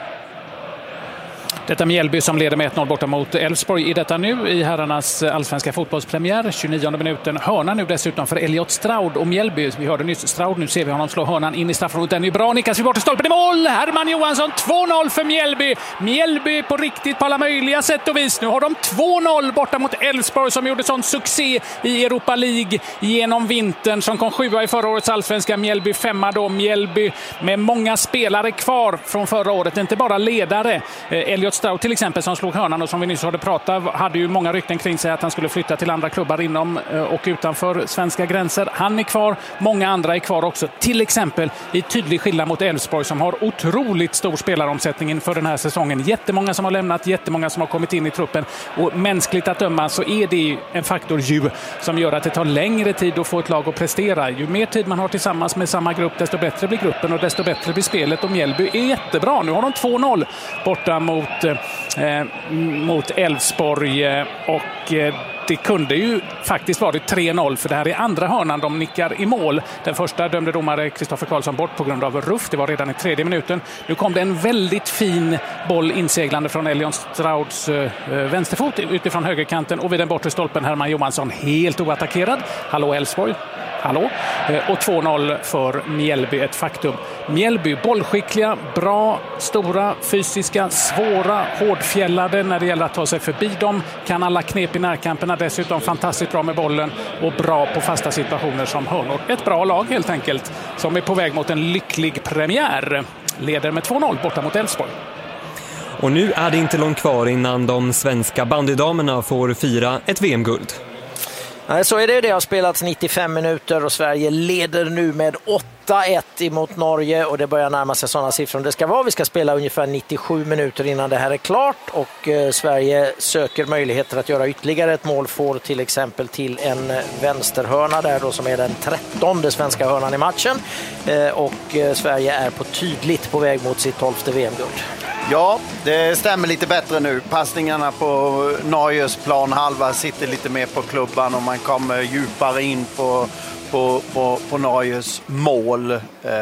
Detta Mjällby som leder med ett noll borta mot Elfsborg i detta nu i herrarnas allsvenska fotbollspremiär. tjugonionde minuten. Hörna nu dessutom för Elliot Stroud och Mjällby. Vi hörde nyss Stroud, nu ser vi honom slå hörnan in i straffområdet. Den är bra, nickas vi bort i stolpen i mål. Herman Johansson, två noll för Mjällby. Mjällby på riktigt på alla möjliga sätt och vis. Nu har de två noll borta mot Elfsborg som gjorde sån succé i Europa League genom vintern, som kom sjua i förra årets allsvenska. Mjällby femma då. Mjällby med många spelare kvar från förra året, inte bara ledare. Elliot Stroud till exempel som slog hörnan och som vi nyss hade pratat hade ju många rykten kring sig att han skulle flytta till andra klubbar inom och utanför svenska gränser. Han är kvar, många andra är kvar också. Till exempel i tydlig skillnad mot Elfsborg som har otroligt stor spelaromsättning inför den här säsongen. Jättemånga som har lämnat, jättemånga som har kommit in i truppen och mänskligt att döma så är det en faktor ju som gör att det tar längre tid att få ett lag att prestera. Ju mer tid man har tillsammans med samma grupp desto bättre blir gruppen och desto bättre blir spelet och Mjällby är jättebra. Nu har de två noll borta mot eh, mot Elfsborg eh, och eh, det kunde ju faktiskt varit tre noll för det här är andra hörnan de nickar i mål. Den första dömde domare Kristoffer Karlsson bort på grund av ruff. Det var redan i tredje minuten. Nu kom det en väldigt fin boll inseglande från Elion Strouds eh, vänsterfot utifrån högerkanten och vid den bortre stolpen Herman Johansson helt oattackerad. Hallå Elfsborg. Hallå. Och två noll för Mjällby, ett faktum. Mjällby, bollskickliga, bra, stora, fysiska, svåra, hårdfjällade när det gäller att ta sig förbi dem. Kan alla knep i närkamperna, dessutom fantastiskt bra med bollen och bra på fasta situationer som hörnor. Ett bra lag helt enkelt som är på väg mot en lycklig premiär. Leder med två noll borta mot Elfsborg. Och nu är det inte långt kvar innan de svenska bandydamerna får fira ett V M-guld. Nej, så är det. Det har spelats nittiofem minuter och Sverige leder nu med åtta ett emot Norge och det börjar närma sig sådana siffror det ska vara. Vi ska spela ungefär nittiosju minuter innan det här är klart och eh, Sverige söker möjligheter att göra ytterligare ett mål, får till exempel till en vänsterhörna där då som är den trettonde svenska hörnan i matchen eh, och eh, Sverige är på tydligt på väg mot sitt tolfte V M-guld. Ja, det stämmer lite bättre nu. Passningarna på Norges planhalva sitter lite mer på klubban och man kommer djupare in på, på, på, på Norges mål.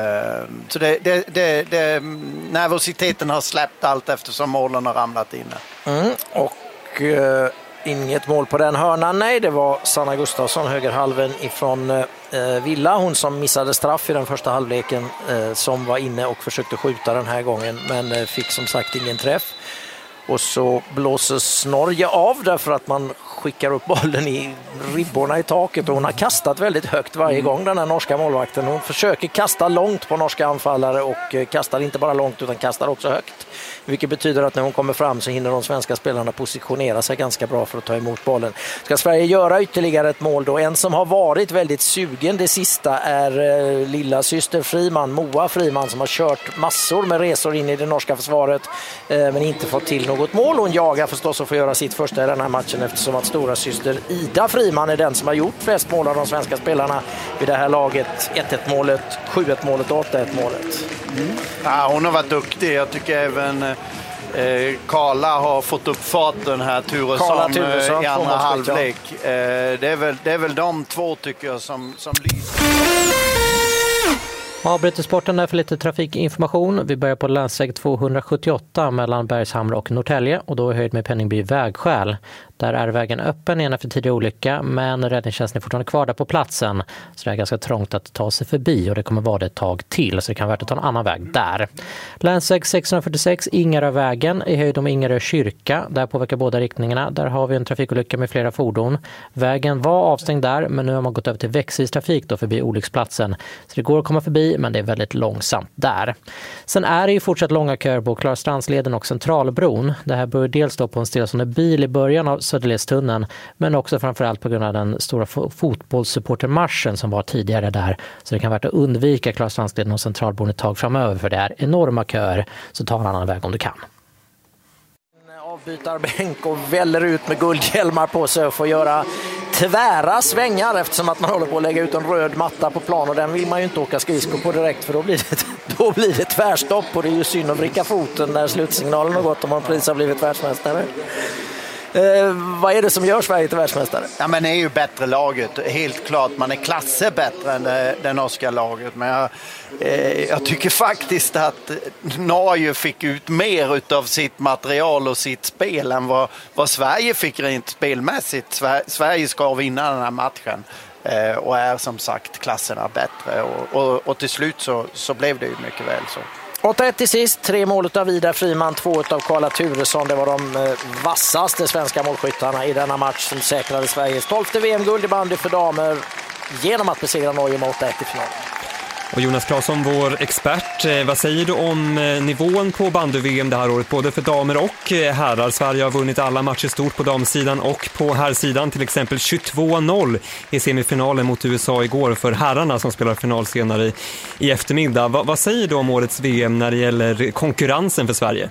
Så det, det, det, det, nervositeten har släppt allt eftersom målen har ramlat in. Mm, och uh, inget mål på den hörnan. Nej, det var Sanna Gustafsson, högerhalven ifrån uh, Villa. Hon som missade straff i den första halvleken uh, som var inne och försökte skjuta den här gången men uh, fick som sagt ingen träff. Och så blåses Norge av därför att man skickar upp bollen i ribborna i taket och hon har kastat väldigt högt varje gång den här norska målvakten. Hon försöker kasta långt på norska anfallare och kastar inte bara långt utan kastar också högt. Vilket betyder att när hon kommer fram så hinner de svenska spelarna positionera sig ganska bra för att ta emot bollen. Ska Sverige göra ytterligare ett mål då? En som har varit väldigt sugen det sista är eh, lilla syster Friman, Moa Friman, som har kört massor med resor in i det norska försvaret eh, men inte fått till något mål. Hon jagar förstås att få göra sitt första i den här matchen eftersom att stora syster Ida Friman är den som har gjort flest mål av de svenska spelarna vid det här laget. ett ett målet, sju ett målet och åtta ett målet. Mm. Ja, hon har varit duktig. Jag tycker även eh, Karla har fått upp farten här, Turesson, Turesson i andra halvlek. Eh, det, är väl, det är väl de två tycker jag som, som lyser. Avbryter sporten där för lite trafikinformation. Vi börjar på länsväg tvåhundrasjuttioåtta mellan Bergshamra och Norrtälje och då är höjd med Penningby vägskäl. Där är vägen öppen igen efter tidig olycka men räddningstjänsten är fortfarande kvar där på platsen. Så det är ganska trångt att ta sig förbi och det kommer vara det ett tag till så det kan vara värt att ta en annan väg där. Länsväg sexhundrafyrtiosex Ingarövägen i höjd om Ingarö kyrka. Där påverkar båda riktningarna. Där har vi en trafikolycka med flera fordon. Vägen var avstängd där men nu har man gått över till växeltrafik då förbi olycksplatsen. Så det går att komma förbi men det är väldigt långsamt där. Sen är det ju fortsatt långa köer på Klarastrandsleden och Centralbron. Det här börjar dels stå på en stillastående bil i början av Söderledstunneln men också framförallt på grund av den stora fotbollssupportermarschen som var tidigare där. Så det kan vara att undvika Klarastrandsleden och Centralbron ett tag framöver för det är enorma köer så ta en annan väg om du kan. Avbytarbänk och väller ut med guldhjälmar på sig och får göra tvära svängar eftersom att man håller på att lägga ut en röd matta på plan och den vill man ju inte åka skridskor på direkt för då blir det, då blir det tvärstopp och det är ju synd att vricka foten när slutsignalen har gått om man precis har blivit världsmästare. Eh, vad är det som gör Sverige till världsmästare? Ja, men det är ju bättre laget. Helt klart, man är klasser bättre än det, det norska laget. Men jag, eh, jag tycker faktiskt att Norge fick ut mer av sitt material och sitt spel än vad, vad Sverige fick rent spelmässigt. Sver- Sverige ska vinna den här matchen. Eh, och är som sagt klasserna bättre. Och, och, och till slut så, så blev det ju mycket väl så. åtta ett till sist, tre mål av Ida Friman, två av Karla Turesson. Det var de vassaste svenska målskyttarna i denna match som säkrade Sveriges tolfte V M-guld i bandy för damer genom att besegra Norge med åtta ett i finalen. Och Jonas Claesson, vår expert, vad säger du om nivån på bandy-V M det här året, både för damer och herrar? Sverige har vunnit alla matcher stort på damsidan och på herrsidan, till exempel tjugotvå noll i semifinalen mot U S A igår för herrarna som spelar final senare i, i eftermiddag. Va, vad säger du om årets V M när det gäller konkurrensen för Sverige?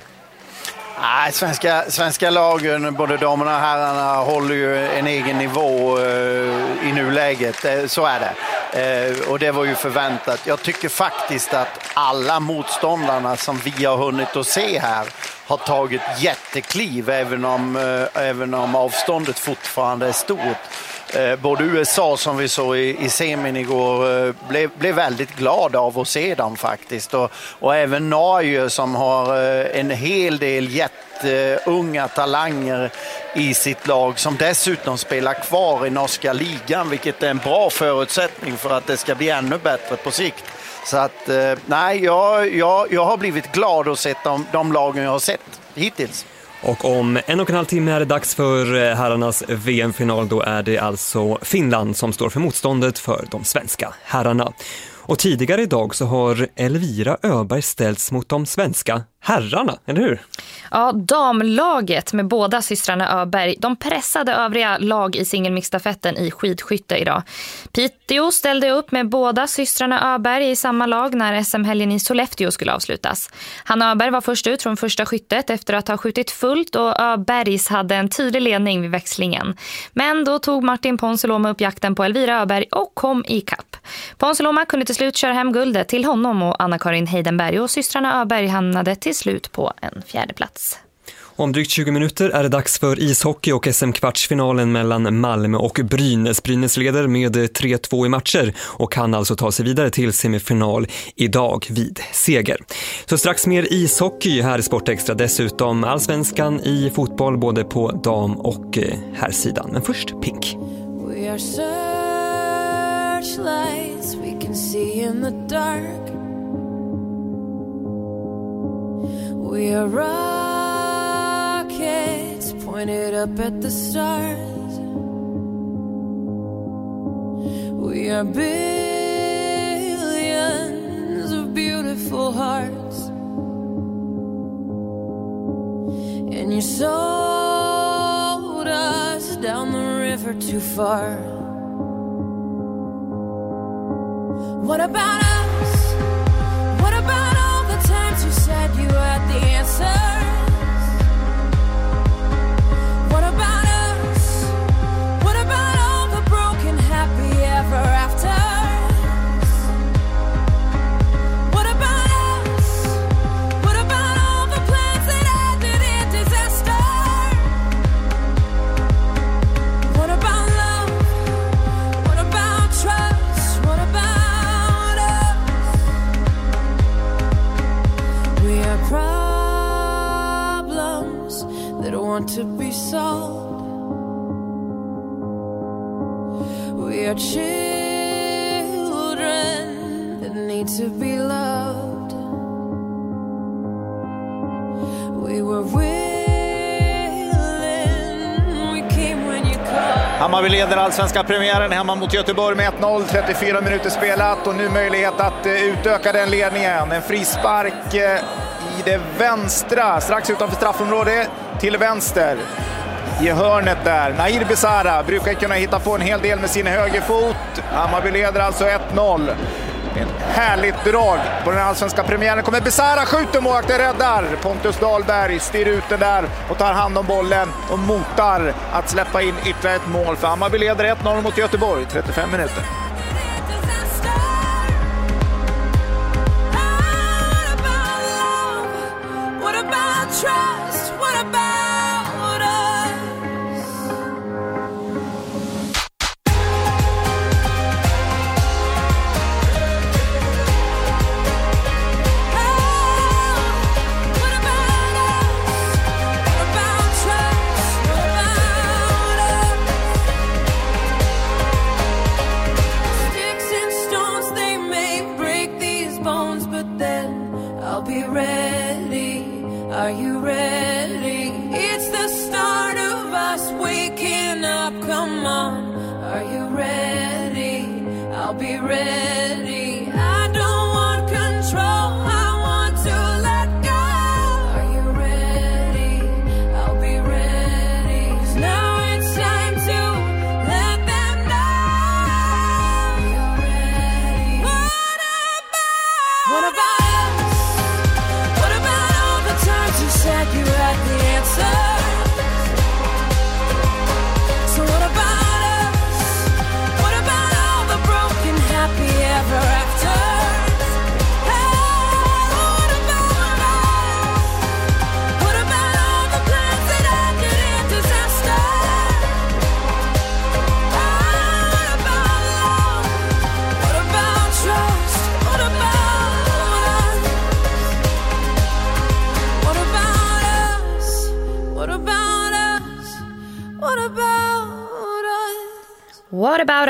Nej, svenska, svenska lagen, både damerna och herrarna, håller ju en egen nivå uh, i nuläget. Så är det. Uh, och det var ju förväntat. Jag tycker faktiskt att alla motståndarna som vi har hunnit att se här har tagit jättekliv, även om, uh, även om avståndet fortfarande är stort. Eh, både U S A som vi såg i, i semin igår eh, blev, blev väldigt glada av att se dem faktiskt. Och, och även Norge som har eh, en hel del jätteunga talanger i sitt lag som dessutom spelar kvar i norska ligan, vilket är en bra förutsättning för att det ska bli ännu bättre på sikt. Så att eh, nej, jag, jag, jag har blivit glad att se de, de lagen jag har sett hittills. Och om en och en halv timme är det dags för herrarnas V M-final. Då är det alltså Finland som står för motståndet för de svenska herrarna. Och tidigare idag så har Elvira Öberg ställts mot de svenska herrarna, eller hur? Ja, damlaget med båda systrarna Öberg, de pressade övriga lag i singelmixstafetten i skidskytte idag. Piteå ställde upp med båda systrarna Öberg i samma lag när S M-helgen i Sollefteå skulle avslutas. Hanna Öberg var först ut från första skyttet efter att ha skjutit fullt, och Öbergs hade en tydlig ledning vid växlingen. Men då tog Martin Ponsiluoma upp jakten på Elvira Öberg och kom i kapp. Ponsiluoma kunde till slut köra hem guldet till honom och Anna-Karin Heidenberg, och systrarna Öberg hamnade till slut på en fjärde plats. Om drygt tjugo minuter är det dags för ishockey och S M-kvartsfinalen mellan Malmö och Brynäs. Brynäs leder med tre två i matcher och kan alltså ta sig vidare till semifinal idag vid seger. Så strax mer ishockey här i Sportextra. Dessutom allsvenskan i fotboll både på dam- och herrsidan. Men först Pink. We are searchlights we can see in the dark. We are rockets pointed up at the stars. We are billions of beautiful hearts. And you sold us down the river too far. What about us? What about all the times you said you had the answers? What about us? What about all the broken happy ever afters? What about us? What about all the plans that ended in disaster? What about love? What about trust? What about us? We are problems that want to be solved. We are children that need to be loved. We were willing, we came when you called. Hammarby leder allsvenska premiären hemma mot Göteborg med ett noll, trettiofyra minuter spelat och nu möjlighet att eh, utöka den ledningen. En frispark eh, i det vänstra, strax utanför straffområdet till vänster. I hörnet där, Nair Besara brukar kunna hitta på en hel del med sin högerfot. Hammarby leder alltså ett noll. En härligt drag på den allsvenska premiären. Kommer Besara, skjuter, målvakten räddar. Pontus Dahlberg styr ut den där och tar hand om bollen och motar att släppa in ytterligare ett mål. För Hammarby leder ett noll mot Göteborg, trettiofem minuter. Trust, what about us? Sticks and stones, they may break these bones, but then I'll be ready. Are you ready? It's the start of us waking up. Come on. Are you ready? I'll be ready. I don't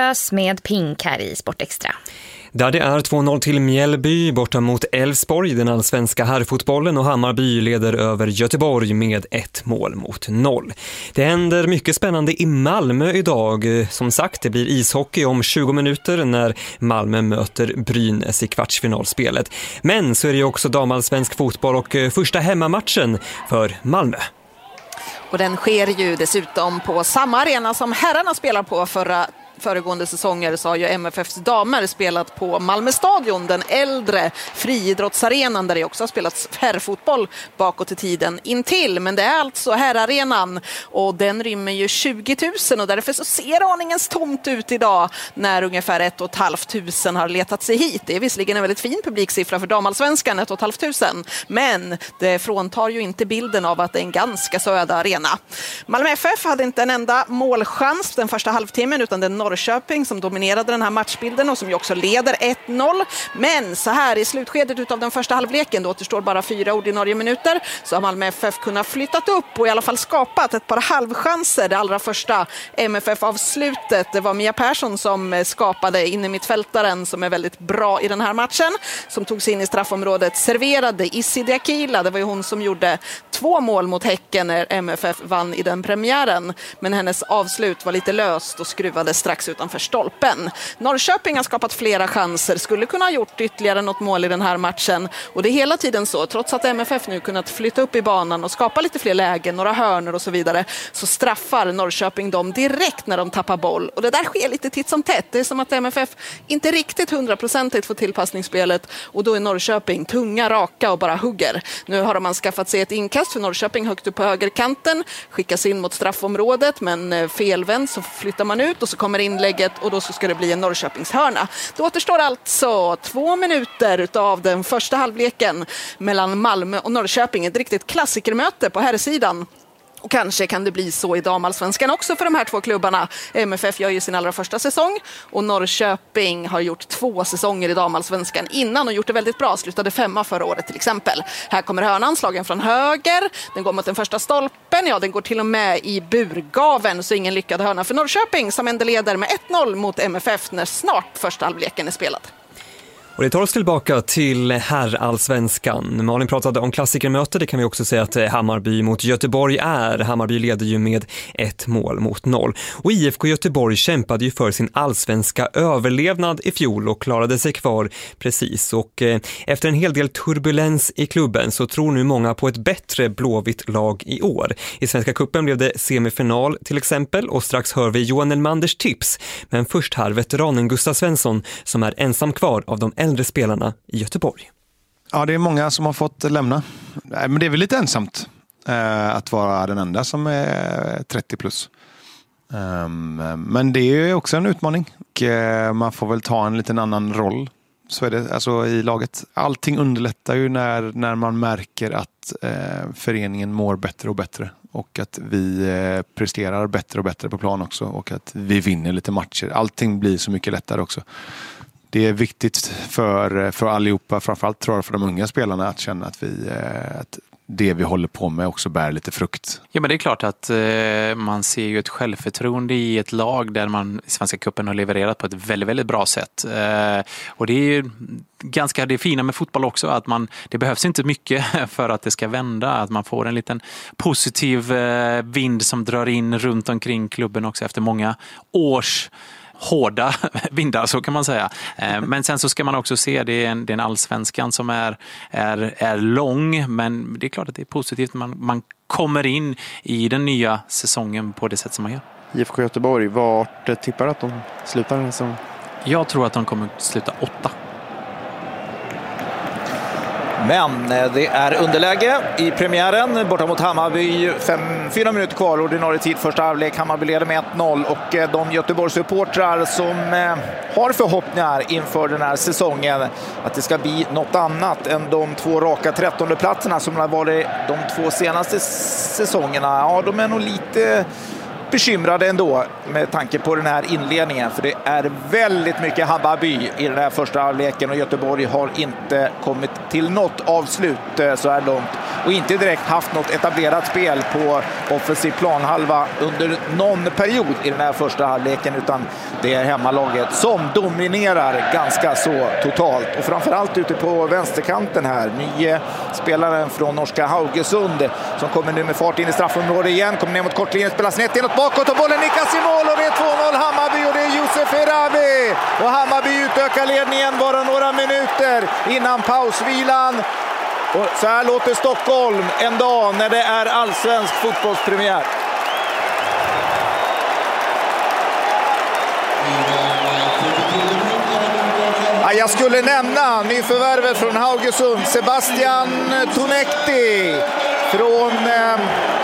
nervös med Pink här i Sportextra. Där det är två noll till Mjällby borta mot Elfsborg, den allsvenska herrfotbollen, och Hammarby leder över Göteborg med ett mål mot noll. Det händer mycket spännande i Malmö idag. Som sagt, det blir ishockey om tjugo minuter när Malmö möter Brynäs i kvartsfinalspelet. Men så är det ju också damallsvensk fotboll och första hemmamatchen för Malmö. Och den sker ju dessutom på samma arena som herrarna spelar på förra föregående säsonger, så har ju M F F:s damer spelat på Malmö stadion, den äldre friidrottsarenan där det också har spelats herrfotboll bakåt i tiden intill. Men det är alltså herrarenan och den rymmer ju tjugo tusen och därför så ser aningens tomt ut idag när ungefär ett och ett halvt tusen har letat sig hit. Det är visserligen en väldigt fin publiksiffra för damallsvenskan, ett och ett halvt tusen, men det fråntar ju inte bilden av att det är en ganska så öde arena. Malmö F F hade inte en enda målchans den första halvtimmen, utan den Norrköping som dominerade den här matchbilden och som ju också leder ett noll. Men så här i slutskedet av den första halvleken, då återstår bara fyra ordinarie minuter, så har Malmö F F kunnat flyttat upp och i alla fall skapat ett par halvchanser. Det allra första M F F-avslutet, det var Mia Persson som skapade in i mittfältaren som är väldigt bra i den här matchen, som tog sig in i straffområdet, serverade Issi Diakila. Det var ju hon som gjorde två mål mot Häcken när M F F vann i den premiären, men hennes avslut var lite löst och skruvade strax utanför stolpen. Norrköping har skapat flera chanser, skulle kunna ha gjort ytterligare något mål i den här matchen, och det är hela tiden så, trots att M F F nu kunnat flytta upp i banan och skapa lite fler lägen, några hörnor och så vidare, så straffar Norrköping dem direkt när de tappar boll, och det där sker lite titt som tätt. Det är som att M F F inte riktigt hundraprocentigt får tillpassningsspelet, och då är Norrköping tunga, raka och bara hugger. Nu har man skaffat sig ett inkast för Norrköping högt upp på högerkanten, skickas in mot straffområdet, men felvänd så flyttar man ut och så kommer inlägget och då så ska det bli en Norrköpings hörna. Då återstår alltså två minuter av den första halvleken mellan Malmö och Norrköping. Ett riktigt klassikermöte på herrsidan. Och kanske kan det bli så i damallsvenskan också för de här två klubbarna. M F F gör ju sin allra första säsong och Norrköping har gjort två säsonger i damallsvenskan innan och gjort det väldigt bra. Slutade femma förra året till exempel. Här kommer hörnan, slagen från höger. Den går mot den första stolpen. Ja, den går till och med i burgaven, så ingen lyckad hörna för Norrköping som ändå leder med ett noll mot M F F när snart första halvleken är spelad. Och det tar oss tillbaka till herrallsvenskan. Malin pratade om klassikermöte, det kan vi också säga att Hammarby mot Göteborg är. Hammarby leder ju med ett mål mot noll. Och I F K Göteborg kämpade ju för sin allsvenska överlevnad i fjol och klarade sig kvar precis. Och eh, efter en hel del turbulens i klubben så tror nu många på ett bättre blåvitt lag i år. I Svenska cupen blev det semifinal till exempel, och strax hör vi Johan Elmanders tips. Men först här veteranen Gustav Svensson som är ensam kvar av de äldre spelarna i Göteborg. Ja, det är många som har fått lämna. Men det är väl lite ensamt eh, att vara den enda som är trettio plus. Um, men det är också en utmaning. Och, eh, man får väl ta en liten annan roll. Så är det alltså i laget. Allting underlättar ju när, när man märker att eh, föreningen mår bättre och bättre. Och att vi eh, presterar bättre och bättre på plan också. Och att vi vinner lite matcher. Allting blir så mycket lättare också. Det är viktigt för, för allihopa, framförallt tror jag för de unga spelarna, att känna att, vi, att det vi håller på med också bär lite frukt. Ja, men det är klart att eh, man ser ju ett självförtroende i ett lag där man i Svenska cupen har levererat på ett väldigt, väldigt bra sätt. Eh, och det är ju ganska det fina med fotboll också, att man, det behövs inte mycket för att det ska vända. Att man får en liten positiv eh, vind som drar in runt omkring klubben också efter många års hårda vindar, så kan man säga. Men sen så ska man också se, det är en, det är en allsvenskan som är, är, är lång, men det är klart att det är positivt. Man, man kommer in i den nya säsongen på det sätt som man gör. I F K Göteborg, vart tippar att de slutar den här säsongen? Jag tror att de kommer sluta åtta. Men det är underläge i premiären borta mot Hammarby. Fem, fyra minuter kvar, ordinarie tid, första halvlek. Hammarby leder med ett noll och de Göteborgssupportrar som har förhoppningar inför den här säsongen att det ska bli något annat än de två raka trettonde platserna som har varit de två senaste säsongerna. Ja, de är nog lite bekymrade ändå med tanke på den här inledningen, för det är väldigt mycket Hammarby i den här första halvleken och Göteborg har inte kommit till något avslut så här långt. och inte direkt haft något etablerat spel på offensiv planhalva under någon period i den här första halvleken, utan det är hemmalaget som dominerar ganska så totalt. Och framförallt ute på vänsterkanten här, nye spelaren från norska Haugesund som kommer nu med fart in i straffområdet igen, kommer ner mot kortlinjen, spelar snett inåt bakåt och bollen nickas i mål och det är två noll Hammarby och det är Youssef Erabi. Och Hammarby utökar ledningen bara några minuter innan pausvilan. Och så här låter Stockholm en dag när det är allsvensk fotbollspremiär. Ja, jag skulle nämna nyförvärvet från Haugesund, Sebastian Tonekti från eh,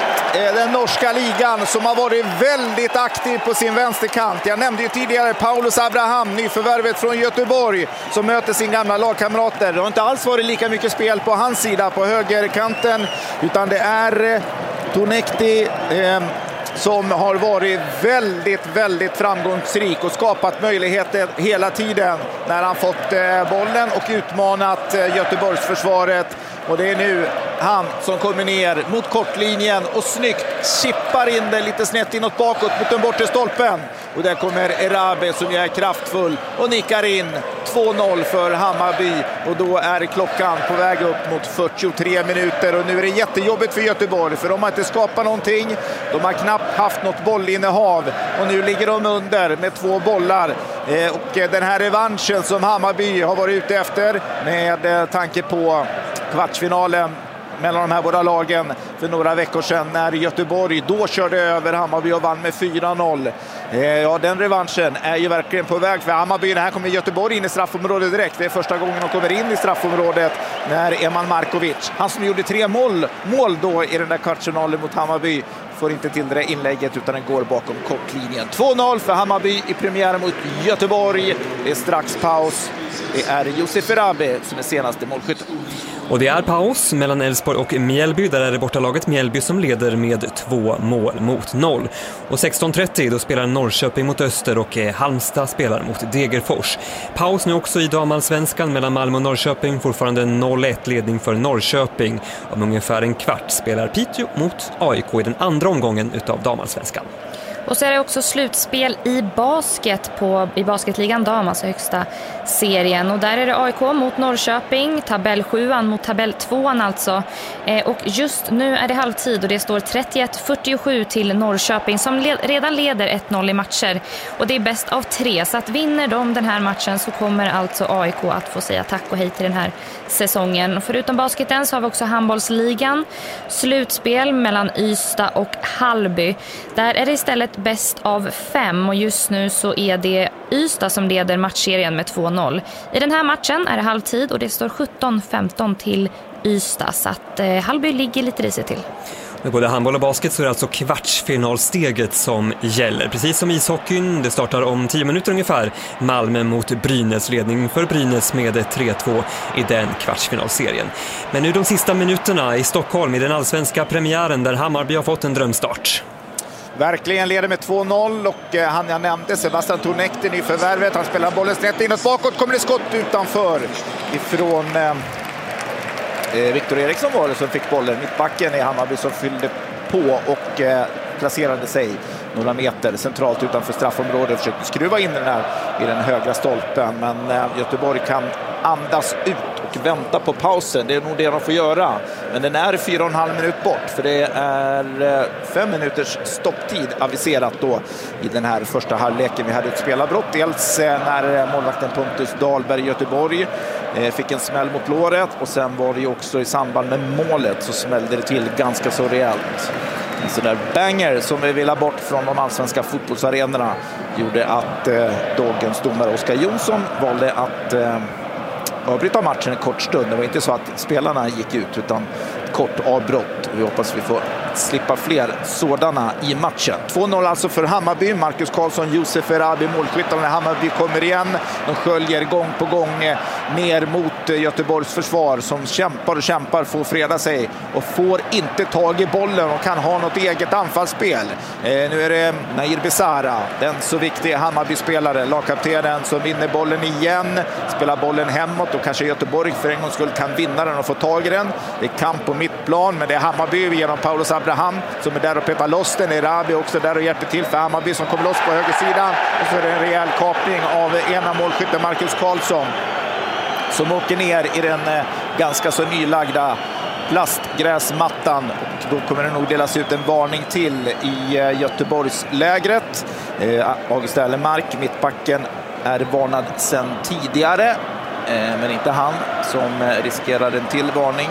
den norska ligan som har varit väldigt aktiv på sin vänsterkant. Jag nämnde ju tidigare Paulus Abraham, nyförvärvet från Göteborg som möter sin gamla lagkamrater. Det har inte alls varit lika mycket spel på hans sida på högerkanten, utan det är eh, Tonekti eh, som har varit väldigt, väldigt framgångsrik och skapat möjligheter hela tiden när han fått eh, bollen och utmanat eh, Göteborgsförsvaret. Och det är nu han som kommer ner mot kortlinjen och snyggt chippar in det lite snett inåt bakåt mot den bortre stolpen. Och där kommer Erabi som är kraftfull och nickar in två noll för Hammarby. Och då är klockan på väg upp mot fyrtiotre minuter. Och nu är det jättejobbigt för Göteborg, för de har inte skapat någonting. De har knappt haft något bollinnehav. Och nu ligger de under med två bollar. Eh, och den här revanschen som Hammarby har varit ute efter med eh, tanke på kvartsfinalen mellan de här båda lagen för några veckor sedan när Göteborg då körde över Hammarby och vann med fyra noll. Eh, ja, den revanschen är ju verkligen på väg för Hammarby. Det här kommer Göteborg in i straffområdet direkt. Det är första gången de kommer in i straffområdet när Eman Markovic, han som gjorde tre mål, mål då i den där kvartsfinalen mot Hammarby, får inte till det inlägget utan den går bakom kortlinjen. två noll för Hammarby i premiären mot Göteborg. Det är strax paus. Det är Youssef Erabi som är senaste målskytten. Och det är paus mellan Elfsborg och Mjällby. Där är det bortalaget Mjällby som leder med två mål mot noll. Och sexton trettio då spelar Norrköping mot Öster och Halmstad spelar mot Degerfors. Paus nu också i damallsvenskan mellan Malmö och Norrköping. Fortfarande noll ett ledning för Norrköping. Om ungefär en kvart spelar Piteå mot A I K i den andra omgången utav damallsvenskan. Och så är det också slutspel i basket på, i basketligan dam, alltså högsta serien. Och där är det A I K mot Norrköping, tabell sjuan mot tabell tvåan alltså. Eh, och just nu är det halvtid och det står trettioett fyrtiosju till Norrköping som le- redan leder ett noll i matcher. Och det är bäst av tre, så att vinner de den här matchen så kommer alltså A I K att få säga tack och hej till den här säsongen. Och förutom basketen så har vi också handbollsligan, slutspel mellan Ystad och Hallby. Där är det istället bäst av fem och just nu så är det Ystad som leder matchserien med två noll. I den här matchen är det halvtid och det står sjutton femton till Ystad, så att eh, Hallby ligger lite risigt till. Med både handboll och basket så är det alltså kvartsfinalsteget som gäller. Precis som ishockeyn, det startar om tio minuter ungefär. Malmö mot Brynäs, ledning för Brynäs med tre två i den kvartsfinalserien. Men nu de sista minuterna i Stockholm i den allsvenska premiären där Hammarby har fått en drömstart. Verkligen leder med två noll och eh, han jag nämnde, Sebastian Tonekti, nyförvärvet. Han spelar bollen snett inåt bakåt, kommer det skott utanför ifrån eh, Viktor Eriksson var det som fick bollen. Mittbacken i Hammarby som fyllde på och eh, placerade sig några meter centralt utanför straffområdet. Försökte skruva in den här i den högra stolpen, men eh, Göteborg kan andas ut och vänta på pausen. Det är nog det de får göra. Men den är fyra och en halv minut bort, för det är fem minuters stopptid aviserat då i den här första halvleken. Vi hade ett spelarbrott. Dels när målvakten Pontus Dahlberg i Göteborg fick en smäll mot låret, och sen var det ju också i samband med målet så smällde det till ganska så rejält. En sån där banger som vi vill ha bort från de allsvenska fotbollsarenorna gjorde att eh, dagens domare Oskar Jonsson valde att eh, avbryta matchen en kort stund. Det var inte så att spelarna gick ut, utan kort avbrott. Vi hoppas vi får slippa fler sådana i matchen. två noll alltså för Hammarby. Marcus Karlsson, Youssef Erabi målskyttarna när Hammarby kommer igen. De sköljer gång på gång ner mot Göteborgs försvar som kämpar och kämpar för att freda sig och får inte tag i bollen och kan ha något eget anfallsspel. Eh, nu är det Nair Besara, den så viktiga Hammarby-spelare, lagkaptenen, som vinner bollen igen, spelar bollen hemåt och kanske Göteborg för en gångs skull kan vinna den och få tag i den. Det är kamp på mittplan, men det är Hammarby genom Paulus Abraham som är där och peppar loss den. Erabi också där och hjälper till för Hammarby som kommer loss på högersidan, och så är det en rejäl kapning av ena målskytten Marcus Karlsson som åker ner i den eh, ganska så nylagda plastgräsmattan, och då kommer det nog delas ut en varning till i eh, Göteborgslägret. Eh, August Erlenmark, mittbacken, är varnad sedan tidigare, eh, men inte han som eh, riskerar en till varning.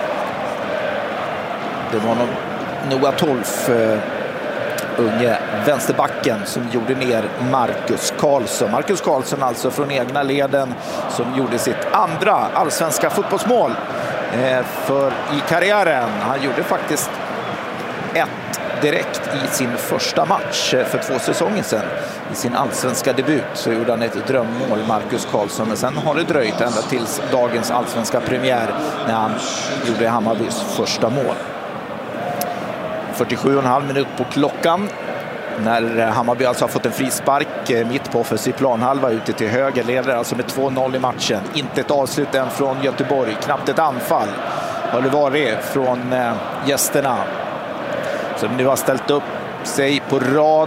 Det var nog Noah Tolf, eh, unge vänsterbacken, som gjorde ner Marcus Karlsson. Marcus Karlsson alltså från egna leden, som gjorde sitt andra allsvenska fotbollsmål eh, för i karriären. Han gjorde faktiskt ett direkt i sin första match för två säsonger sedan. I sin allsvenska debut så gjorde han ett drömmål, Marcus Karlsson, men sen har det dröjt ända tills dagens allsvenska premiär när han gjorde Hammarbys första mål. fyrtiosju och en halv minut på klockan när Hammarby alltså har fått en frispark mitt på offensiv planhalva ute till höger, leder alltså med två noll i matchen. Inte ett avslut än från Göteborg, knappt ett anfall har det varit från äh, gästerna som nu har ställt upp sig på rad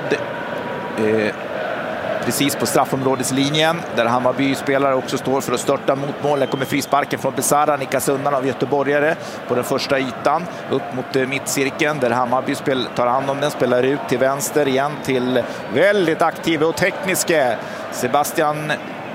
eh, precis på straffområdeslinjen där Hammarby spelare också står för att störta mot mål. Där kommer frisparken från Besara, nickas undan av göteborgare på den första ytan upp mot eh, mittcirkeln där Hammarby spel, tar hand om den, spelar ut till vänster igen till väldigt aktiva och tekniska Sebastian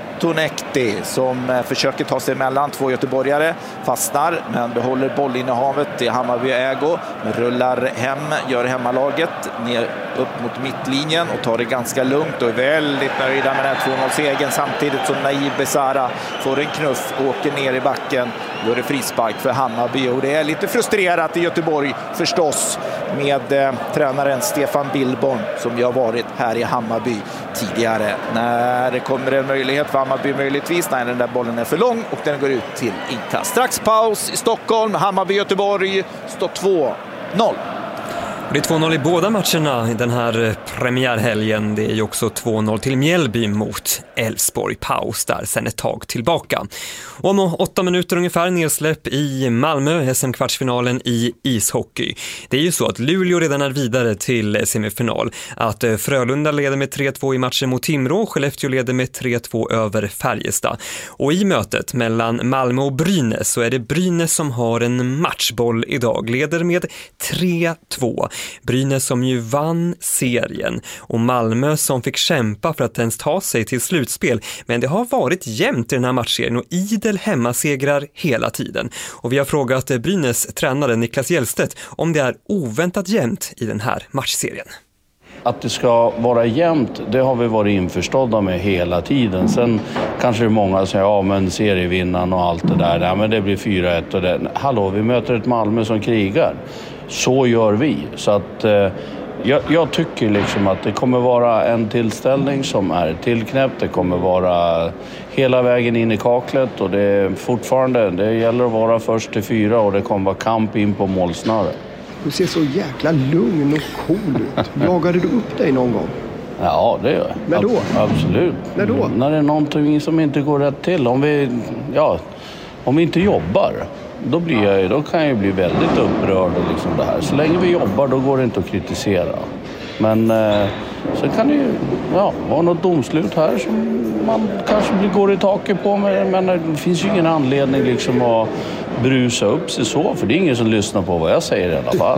Tonekti som eh, försöker ta sig emellan två göteborgare, fastnar men behåller bollinnehavet i Hammarby ägo, men rullar hem, gör hemmalaget ner upp mot mittlinjen och tar det ganska lugnt och är väldigt nöjda med den här två noll-segern, samtidigt som Naib Besara får en knuff och åker ner i backen. Gör det frispark för Hammarby, och det är lite frustrerat i Göteborg förstås med eh, tränaren Stefan Billborn som ju har varit här i Hammarby tidigare. När det kommer en möjlighet för Hammarby möjligtvis, när den där bollen är för lång och den går ut till inkast. Strax paus i Stockholm, Hammarby-Göteborg står två noll. Det är två noll i båda matcherna i den här premiärhelgen. Det är ju också två noll till Mjällby mot Elfsborg. Paus där sen ett tag tillbaka. Och om åtta minuter ungefär nedsläpp i Malmö, S M-kvartsfinalen i ishockey. Det är ju så att Luleå redan är vidare till semifinal. Att Frölunda leder med tre två i matchen mot Timrå. Skellefteå leder med tre två över Färjestad. Och i mötet mellan Malmö och Brynäs så är det Brynäs som har en matchboll idag. Leder med tre två. Brynäs som ju vann serien och Malmö som fick kämpa för att ens ta sig till slutspel. Men det har varit jämnt i den här matchserien och idel hemmasegrar hela tiden. Och vi har frågat Brynäs tränare Niklas Hjellstedt om det är oväntat jämnt i den här matchserien. Att det ska vara jämnt, det har vi varit införstådda med hela tiden. Sen kanske det är många säger, ja men serievinnaren och allt det där, ja, men det blir fyra ett och det. Hallå, vi möter ett Malmö som krigar. Så gör vi. Så att eh, jag, jag tycker liksom att det kommer vara en tillställning som är tillknäppt. Det kommer vara hela vägen in i kaklet och det är fortfarande, det gäller att vara först till fyra och det kommer vara kamp in på målsnöret. Du ser så jäkla lugn och cool ut. Jagade du upp dig någon gång? Ja, det gör jag. När då? Absolut. När då? När det är någonting som inte går rätt till. Om vi, ja, om vi inte jobbar, då, blir jag, då kan jag ju bli väldigt upprörd. Och liksom det här. Så länge vi jobbar, då går det inte att kritisera. Men eh, så kan det ju ja, vara något domslut här som man kanske blir, går i taket på. Men, men det finns ju ingen anledning liksom att brusa upp sig så. För det är ingen som lyssnar på vad jag säger i alla fall.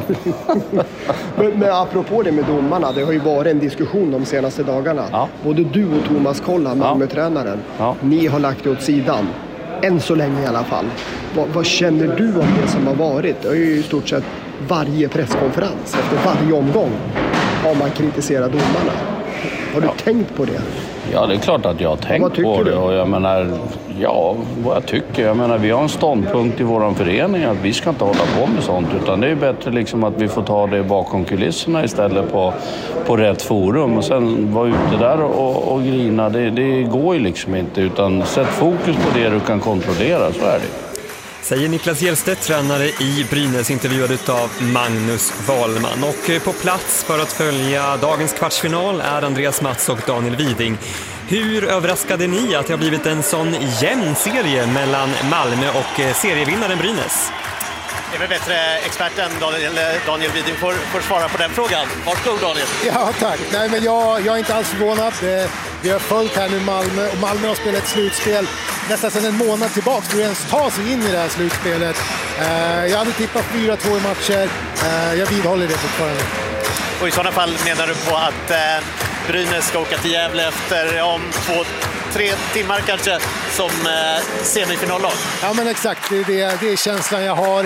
men, men apropå det med domarna, det har ju varit en diskussion de senaste dagarna. Ja. Både du och Thomas Kolla, Malmö-tränaren, ja. Ni har lagt det åt sidan. Än så länge i alla fall. Vad, vad känner du om det som har varit? Det är ju i stort sett varje presskonferens efter varje omgång har man kritiserat domarna. Har du Ja. tänkt på det? Ja, det är klart att jag har tänkt vad tycker på det. du? Och jag menar, ja, vad jag tycker. Jag menar, vi har en ståndpunkt i vår förening att vi ska inte hålla på med sånt. Utan det är bättre liksom att vi får ta det bakom kulisserna istället på, på rätt forum. Och sen vara ute där och, och grina. Det, det går ju liksom inte. Utan sätt fokus på det du kan kontrollera, så är det. Säger Niklas Hjellstedt, tränare i Brynäs, intervjuad av Magnus Wahlman. Och på plats för att följa dagens kvartsfinal är Andreas Mats och Daniel Widing. Hur överraskade ni att det har blivit en sån jämn serie mellan Malmö och serievinnaren Brynäs? Det är väl bättre experten Daniel, Daniel Widing får, får svara på den frågan. Varsågod Daniel. Ja, tack. Nej, men jag, jag är inte alls förvånad. Vi har följt här nu Malmö och Malmö har spelat ett slutspel nästan sedan en månad tillbaka för att ens ta sig in i det här slutspelet. Jag hade tippat fyra två i matcher. Jag vidhåller det fortfarande. Och i sådana fall menar du på att eh, Brynäs ska åka till Gävle efter om två, tre timmar kanske som eh, semifinallag? Ja, men exakt. Det är, det, det är känslan jag har.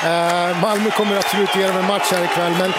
Eh, Malmö kommer absolut ge dem en match här ikväll, men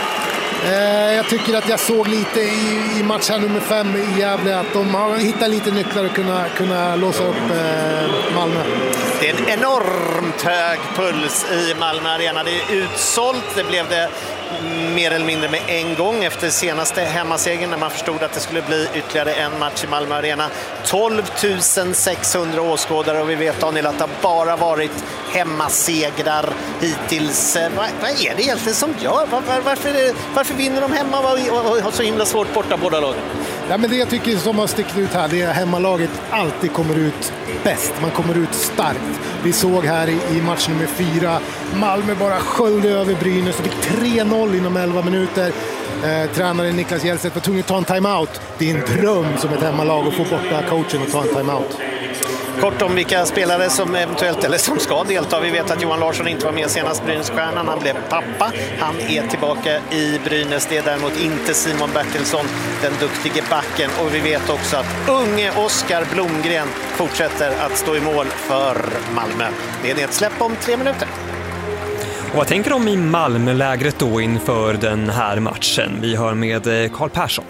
eh, jag tycker att jag såg lite i, i match här nummer fem i Gävle att de har hittat lite nycklar att kunna, kunna låsa upp eh, Malmö. Det är en enormt hög puls i Malmö Arena. Det är utsålt. Det blev det mer eller mindre med en gång efter senaste hemmasegern när man förstod att det skulle bli ytterligare en match i Malmö Arena. tolv tusen sexhundra åskådare och vi vet, Daniel, att det har bara varit hemmasegrar hittills. Vad, vad är det egentligen som gör? Var, var, varför, varför vinner de hemma och, och har så himla svårt borta båda lagen? Ja, men det jag tycker som har stickit ut här, det är att hemmalaget alltid kommer ut bäst. Man kommer ut starkt. Vi såg här i, i match nummer fyra, Malmö bara sköljde över Brynäs och fick tre noll inom elva minuter. Eh, tränaren Niklas Hjellstedt var tvungen att ta en timeout. Det är en dröm som ett hemmalag att få borta coachen och ta en timeout. Kort om vilka spelare som eventuellt eller som ska delta. Vi vet att Johan Larsson inte var med senast, Brynässtjärnan. Han blev pappa. Han är tillbaka i Brynäs. Det är däremot inte Simon Bertilsson, den duktige backen. Och vi vet också att unge Oskar Blomgren fortsätter att stå i mål för Malmö. Det är nedsläpp om tre minuter. Och vad tänker de i Malmö-lägret då inför den här matchen? Vi hör med Carl Persson.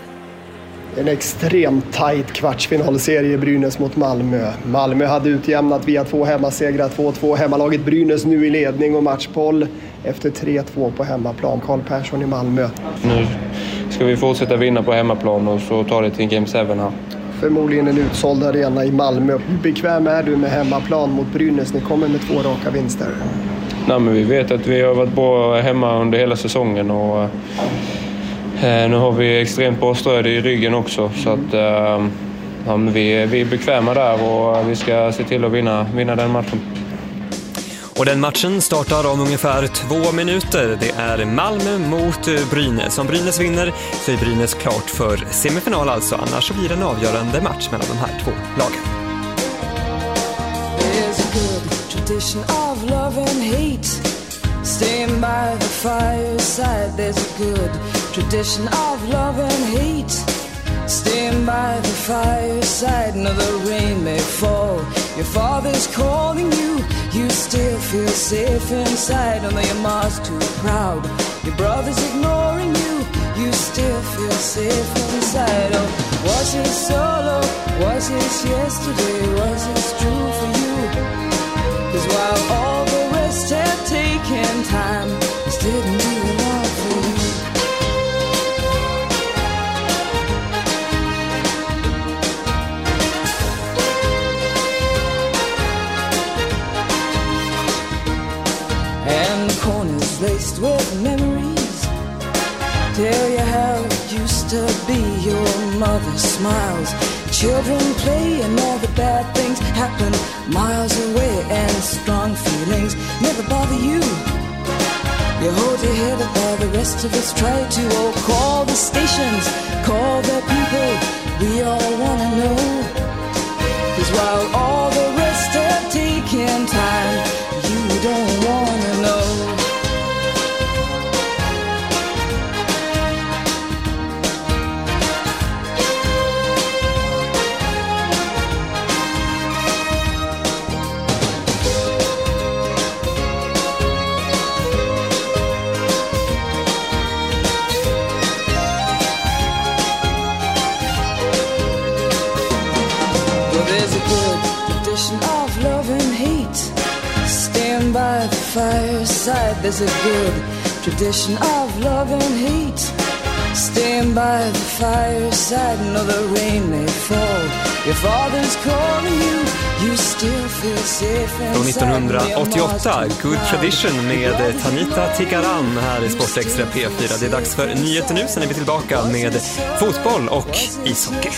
En extremt tajt kvartsfinalserie Brynäs mot Malmö. Malmö hade utjämnat via två hemmasegrar, två två. Hemmalaget Brynäs nu i ledning och matchboll efter tre två på hemmaplan. Carl Persson i Malmö. Nu ska vi fortsätta vinna på hemmaplan och så tar det till Game sju här. Förmodligen en utsåld arena i Malmö. Hur bekväm är du med hemmaplan mot Brynäs? Ni kommer med två raka vinster. Nej, men vi vet att vi har varit bra hemma under hela säsongen och Eh, nu har vi extremt bra stöd i ryggen också, så att eh, ja, vi, vi är bekväma där och vi ska se till att vinna, vinna den matchen. Och den matchen startar om ungefär två minuter. Det är Malmö mot Brynäs. Om Brynäs vinner så är Brynäs klart för semifinal alltså. Annars så blir det en avgörande match mellan de här två lagen. There's a good tradition of love and hate. Staying by the fireside, there's a good tradition of love and hate. Staying by the fireside, no, the rain may fall. Your father's calling you, you still feel safe inside. Although your mom's too proud, your brother's ignoring you, you still feel safe inside. Oh, was it solo? Was it yesterday? Was it true for you? 'Cause while all the rest had taken time, this didn't do enough for you. And the corners laced with memories tell you how it used to be. Your mother smiles, children play, and all the bad things happen miles away. And strong feelings never bother you. You hold your head up while the rest of us try to. Oh, call the stations, call the people, we all wanna know. 'Cause while all the rest have taken time, you don't wanna know. tradition of love and hate. Stand by the fireside, there's a good tradition of love and hate. Stand by the fireside, no the rain may fall. Your father's calling you, you still feel safe and Från nittonhundraåttioåtta, Good Tradition med Tanita Tikaram här i Sportextra P fyra. Det är dags för nyheter nu, sen är vi tillbaka med fotboll och ishockey.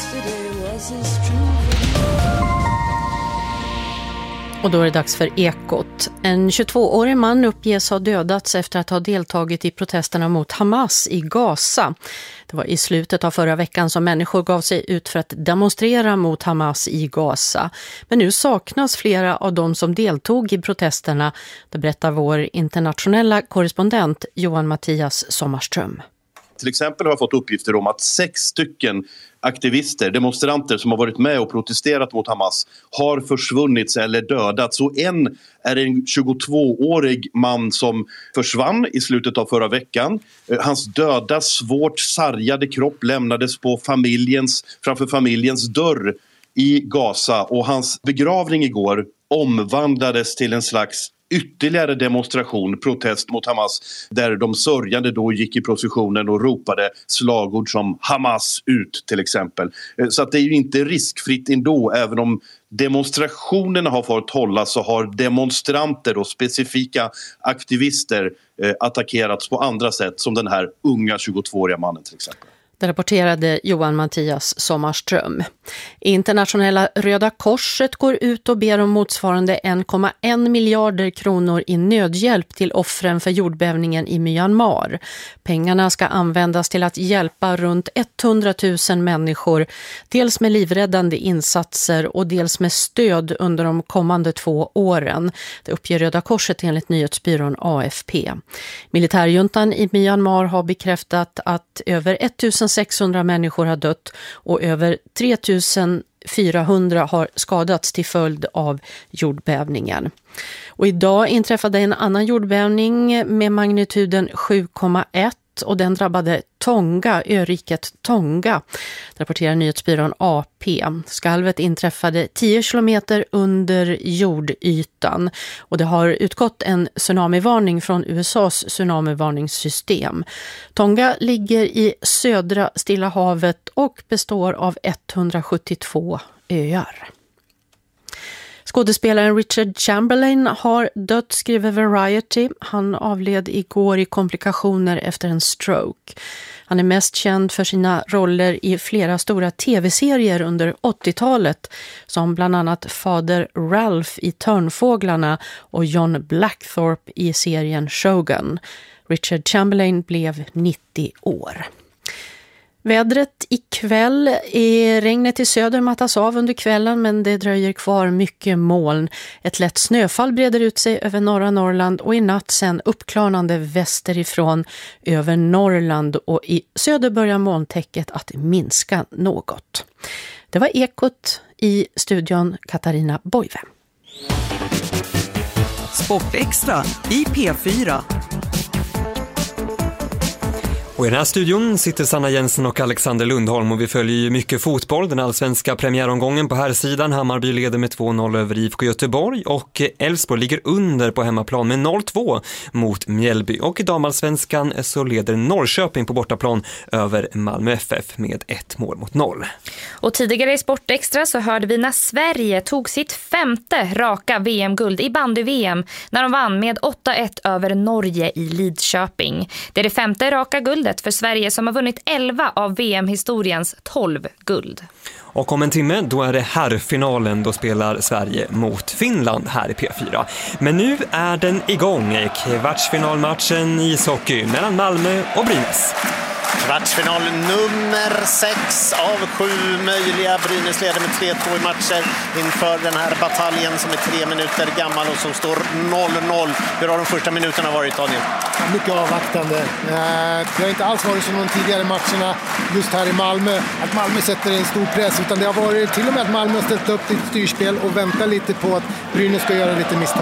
Och då är det dags för Ekot. En tjugotvåårig man uppges ha dödats efter att ha deltagit i protesterna mot Hamas i Gaza. Det var i slutet av förra veckan som människor gav sig ut för att demonstrera mot Hamas i Gaza. Men nu saknas flera av de som deltog i protesterna. Det berättar vår internationella korrespondent Johan Mattias Sommarström. Till exempel har jag fått uppgifter om att sex stycken aktivister, demonstranter som har varit med och protesterat mot Hamas har försvunnits eller dödats. Och en är en tjugotvåårig man som försvann i slutet av förra veckan. Hans döda, svårt sargade kropp lämnades på familjens, framför familjens dörr i Gaza. Och hans begravning igår omvandlades till en slags ytterligare demonstration, protest mot Hamas, där de sörjande då gick i processionen och ropade slagord som Hamas ut till exempel. Så att det är ju inte riskfritt ändå, även om demonstrationerna har fått hållas så har demonstranter och specifika aktivister eh, attackerats på andra sätt, som den här unga tjugotvååriga mannen till exempel. Det rapporterade Johan Mattias Sommarström. Internationella Röda Korset går ut och ber om motsvarande en komma en miljarder kronor i nödhjälp till offren för jordbävningen i Myanmar. Pengarna ska användas till att hjälpa runt etthundratusen människor, dels med livräddande insatser och dels med stöd under de kommande två åren. Det uppger Röda Korset enligt nyhetsbyrån A F P. Militärjuntan i Myanmar har bekräftat att över ettusensexhundra människor har dött och över tre tusen fyrahundra har skadats till följd av jordbävningen. Och idag inträffade en annan jordbävning med magnituden sju komma ett och den drabbade Tonga, öriket Tonga, rapporterar nyhetsbyrån A P. Skalvet inträffade tio kilometer under jordytan och det har utgått en tsunamivarning från U S A:s tsunamivarningssystem. Tonga ligger i södra Stilla havet och består av etthundrasjuttiotvå öar. Skådespelaren Richard Chamberlain har dött, skriver Variety. Han avled igår i komplikationer efter en stroke. Han är mest känd för sina roller i flera stora tv-serier under åttiotalet, som bland annat Fader Ralph i Törnfåglarna och John Blackthorpe i serien Shogun. Richard Chamberlain blev nittio år. Vädret ikväll är regnet i söder mattas av under kvällen, men det dröjer kvar mycket moln. Ett lätt snöfall breder ut sig över norra Norrland och i natt sen uppklarnande västerifrån över Norrland, och i söder börjar molntäcket att minska något. Det var Ekot, i studion Katarina Boive. Sportextra i P fyra. Och i den här studion sitter Sanna Jensen och Alexander Lundholm och vi följer ju mycket fotboll. Den allsvenska premiäromgången på här sidan. Hammarby leder med två noll över I F K Göteborg och Elfsborg ligger under på hemmaplan med noll två mot Mjällby. Och i damallsvenskan så leder Norrköping på bortaplan över Malmö F F med ett mål mot noll. Och tidigare i Sportextra så hörde vi när Sverige tog sitt femte raka V M-guld i bandy-V M när de vann med åtta ett över Norge i Lidköping. Det är det femte raka guldet för Sverige som har vunnit elva av V M-historiens tolv guld. Och om en timme då är det herrfinalen, då spelar Sverige mot Finland här i P fyra. Men nu är den igång, kvartsfinalmatchen i ishockey mellan Malmö och Brynäs. Kvartsfinal nummer sex av sju möjliga. Brynäs leder med tre två i matcher inför den här bataljen som är tre minuter gammal och som står noll noll. Hur har de första minuterna varit, Daniel? Mycket avvaktande. Det har inte alls varit som de tidigare matcherna just här i Malmö, att Malmö sätter en stor press, utan det har varit till och med att Malmö har ställt upp lite styrspel och väntar lite på att Brynäs ska göra lite misstag.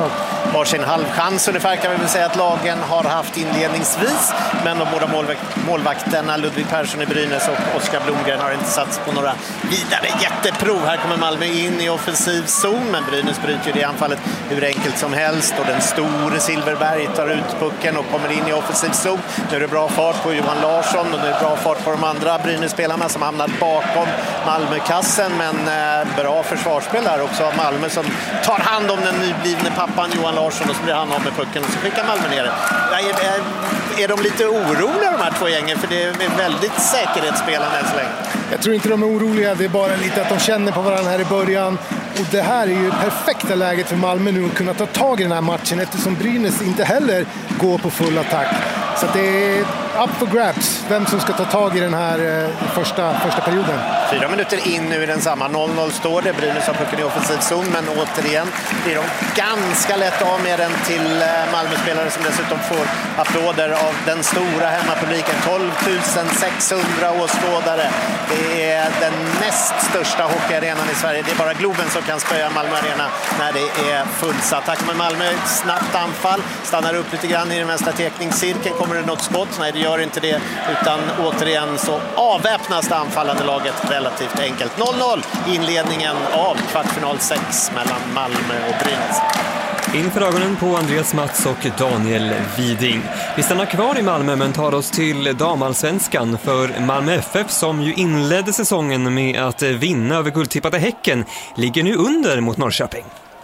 varsin halvchans ungefär kan vi väl säga att lagen har haft inledningsvis, men de båda målvakt, målvakterna Ludvig Persson i Brynäs och Oskar Blomgren har inte satts på några vidare jätteprov. Här kommer Malmö in i offensiv zon, men Brynäs bryter det anfallet hur enkelt som helst och den store Silverberg tar ut pucken och kommer in i offensiv zon. Nu är det bra fart på Johan Larsson och det är bra fart på de andra Brynäs-spelarna som hamnar bakom Malmökassen, men eh, bra försvarsspel där också av Malmö som tar hand om den nyblivne pappan Johan Larsson och så blir han av med pucken och så skickar Malmö ner det. Är, är, är de lite oroliga de här två gängen? För det är väldigt säkerhetsspelande än så länge. Jag tror inte de är oroliga, det är bara lite att de känner på varandra här i början. Och det här är ju perfekta läget för Malmö nu att kunna ta tag i den här matchen eftersom Brynäs inte heller går på full attack. Så att det är up for grabs vem som ska ta tag i den här eh, första, första perioden. Fyra minuter in nu i den samma. noll noll står det. Brynäs har pucken i offensiv zon, men återigen blir de ganska lätt av med den till Malmö-spelare som dessutom får applåder av den stora hemmapubliken. tolv tusen sexhundra åskådare. Det är den näst största hockeyarenan i Sverige. Det är bara Globen som kan spöa Malmö Arena när det är fullsatt. Tack med Malmö, snabbt anfall. Stannar upp lite grann i den vänstra tekningscirkeln. Kommer det något skott? Nej, det gör inte det. Utan återigen så avväpnas det anfallande laget relativt enkelt. noll noll inledningen av kvartsfinal sex mellan Malmö och Brynäs. Inför ögonen på Andreas Mats och Daniel Widing. Vi stannar kvar i Malmö men tar oss till damallsvenskan för Malmö F F som ju inledde säsongen med att vinna över guldtippade Häcken ligger nu under mot Norrköping.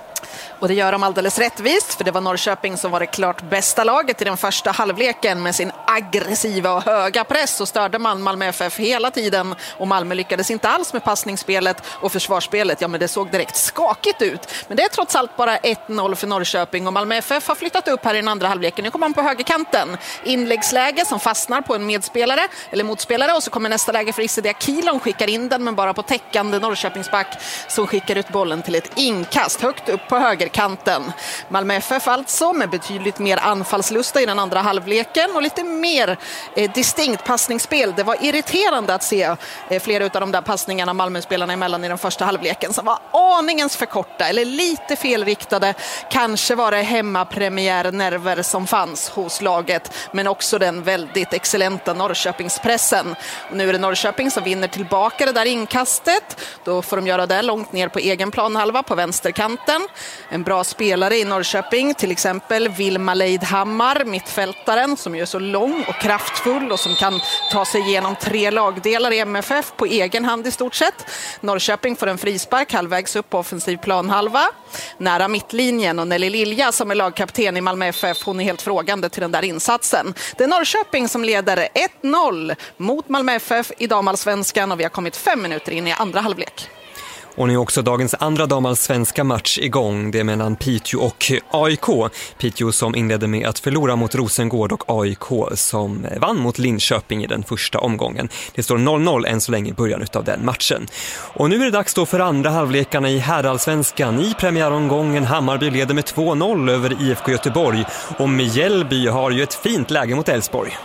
Och det gör de alldeles rättvist, för det var Norrköping som var det klart bästa laget i den första halvleken. Med sin aggressiva och höga press så störde man Malmö F F hela tiden. Och Malmö lyckades inte alls med passningsspelet och försvarsspelet. Ja, men det såg direkt skakigt ut. Men det är trots allt bara ett noll för Norrköping. Och Malmö F F har flyttat upp här i den andra halvleken. Nu kommer man på högerkanten. Inläggsläge som fastnar på en medspelare eller motspelare. Och så kommer nästa läge för Isse Akilon, skickar in den men bara på täckande Norrköpingsback som skickar ut bollen till ett inkast högt upp på höger kanten. Malmö F F alltså med betydligt mer anfallslusta i den andra halvleken och lite mer eh, distinkt passningsspel. Det var irriterande att se eh, flera av de där passningarna Malmö-spelarna emellan i den första halvleken som var aningens för korta eller lite felriktade. Kanske var det hemmapremiärnerver som fanns hos laget, men också den väldigt excellenta Norrköpingspressen. Och nu är det Norrköping som vinner tillbaka det där inkastet. Då får de göra det långt ner på egen planhalva på vänsterkanten. En bra spelare i Norrköping, till exempel Vilma Leidhammar, mittfältaren som är så lång och kraftfull och som kan ta sig igenom tre lagdelar i M F F på egen hand i stort sett. Norrköping får en frispark halvvägs upp på offensiv planhalva. Nära mittlinjen och Nelly Lilja som är lagkapten i Malmö F F, hon är helt frågande till den där insatsen. Det är Norrköping som leder ett noll mot Malmö F F i damallsvenskan och vi har kommit fem minuter in i andra halvlek. Och nu är också dagens andra damallsvenska match igång. Det är mellan Piteå och A I K. Piteå som inledde med att förlora mot Rosengård och A I K som vann mot Linköping i den första omgången. Det står noll noll än så länge i början av den matchen. Och nu är det dags då för andra halvlekarna i herrallsvenskan. I premiäromgången Hammarby leder med två noll över I F K Göteborg. Och Mjällby har ju ett fint läge mot Elfsborg.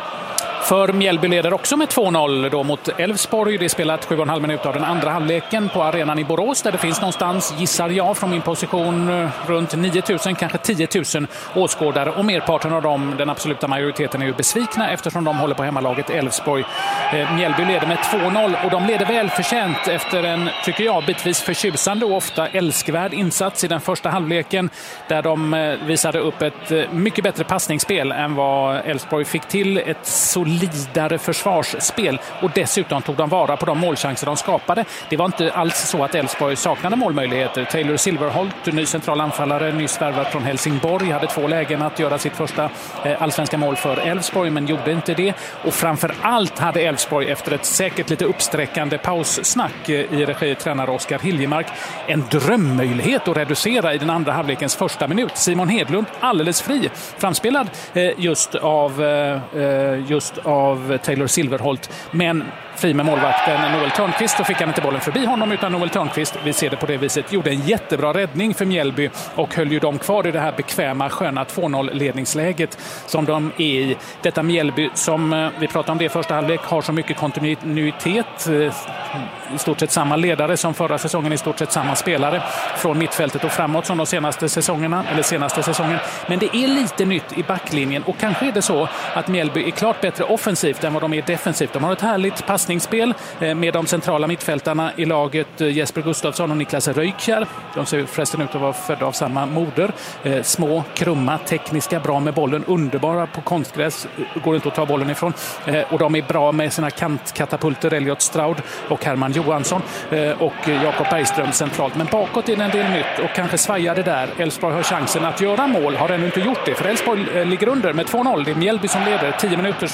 För Mjällby leder också med två noll då mot Elfsborg. Det är spelat sju och en halv minut av den andra halvleken på arenan i Borås där det finns någonstans, gissar jag från min position, runt nio tusen, kanske tio tusen åskådare. Och merparten av dem, den absoluta majoriteten, är ju besvikna eftersom de håller på hemmalaget Elfsborg. Eh, Mjällby leder med två noll och de leder väl förtjänt efter en, tycker jag, bitvis förtjusande och ofta älskvärd insats i den första halvleken där de eh, visade upp ett eh, mycket bättre passningsspel än vad Elfsborg fick till. Ett solid lidare försvarsspel och dessutom tog de vara på de målchanser de skapade. Det var inte alls så att Elfsborg saknade målmöjligheter. Taylor Silverholt, ny central anfallare, nyss värvad från Helsingborg, hade två lägen att göra sitt första allsvenska mål för Elfsborg men gjorde inte det. Och framför allt hade Elfsborg efter ett säkert lite uppsträckande paussnack i regi tränare Oskar Hiljemark en drömmöjlighet att reducera i den andra halvlekens första minut. Simon Hedlund alldeles fri, framspelad just av just av Taylor Silverholt, men fri med målvakten Noel Törnqvist, så fick han inte bollen förbi honom, utan Noel Törnqvist, vi ser det på det viset, gjorde en jättebra räddning för Mjällby och höll ju dem kvar i det här bekväma, sköna två noll-ledningsläget som de är i. Detta Mjällby som, vi pratade om det i första halvlek, har så mycket kontinuitet, i stort sett samma ledare som förra säsongen, i stort sett samma spelare från mittfältet och framåt som de senaste säsongerna, eller senaste säsongen. Men det är lite nytt i backlinjen och kanske är det så att Mjällby är klart bättre offensivt än vad de är defensivt. De har ett härligt passningsspel med de centrala mittfältarna i laget, Jesper Gustafsson och Niklas Röykjär. De ser förresten ut att vara födda av samma moder. Små, krumma, tekniska, bra med bollen, underbara på konstgräs, går inte att ta bollen ifrån. Och de är bra med sina kantkatapulter, Elliot Stroud och Herman Johansson och Jakob Bergström centralt. Men bakåt är det en del nytt och kanske svajar det där. Elfsborg har chansen att göra mål, har ännu inte gjort det, för Elfsborg ligger under med två noll. Det är Mjällby som leder, tio minuter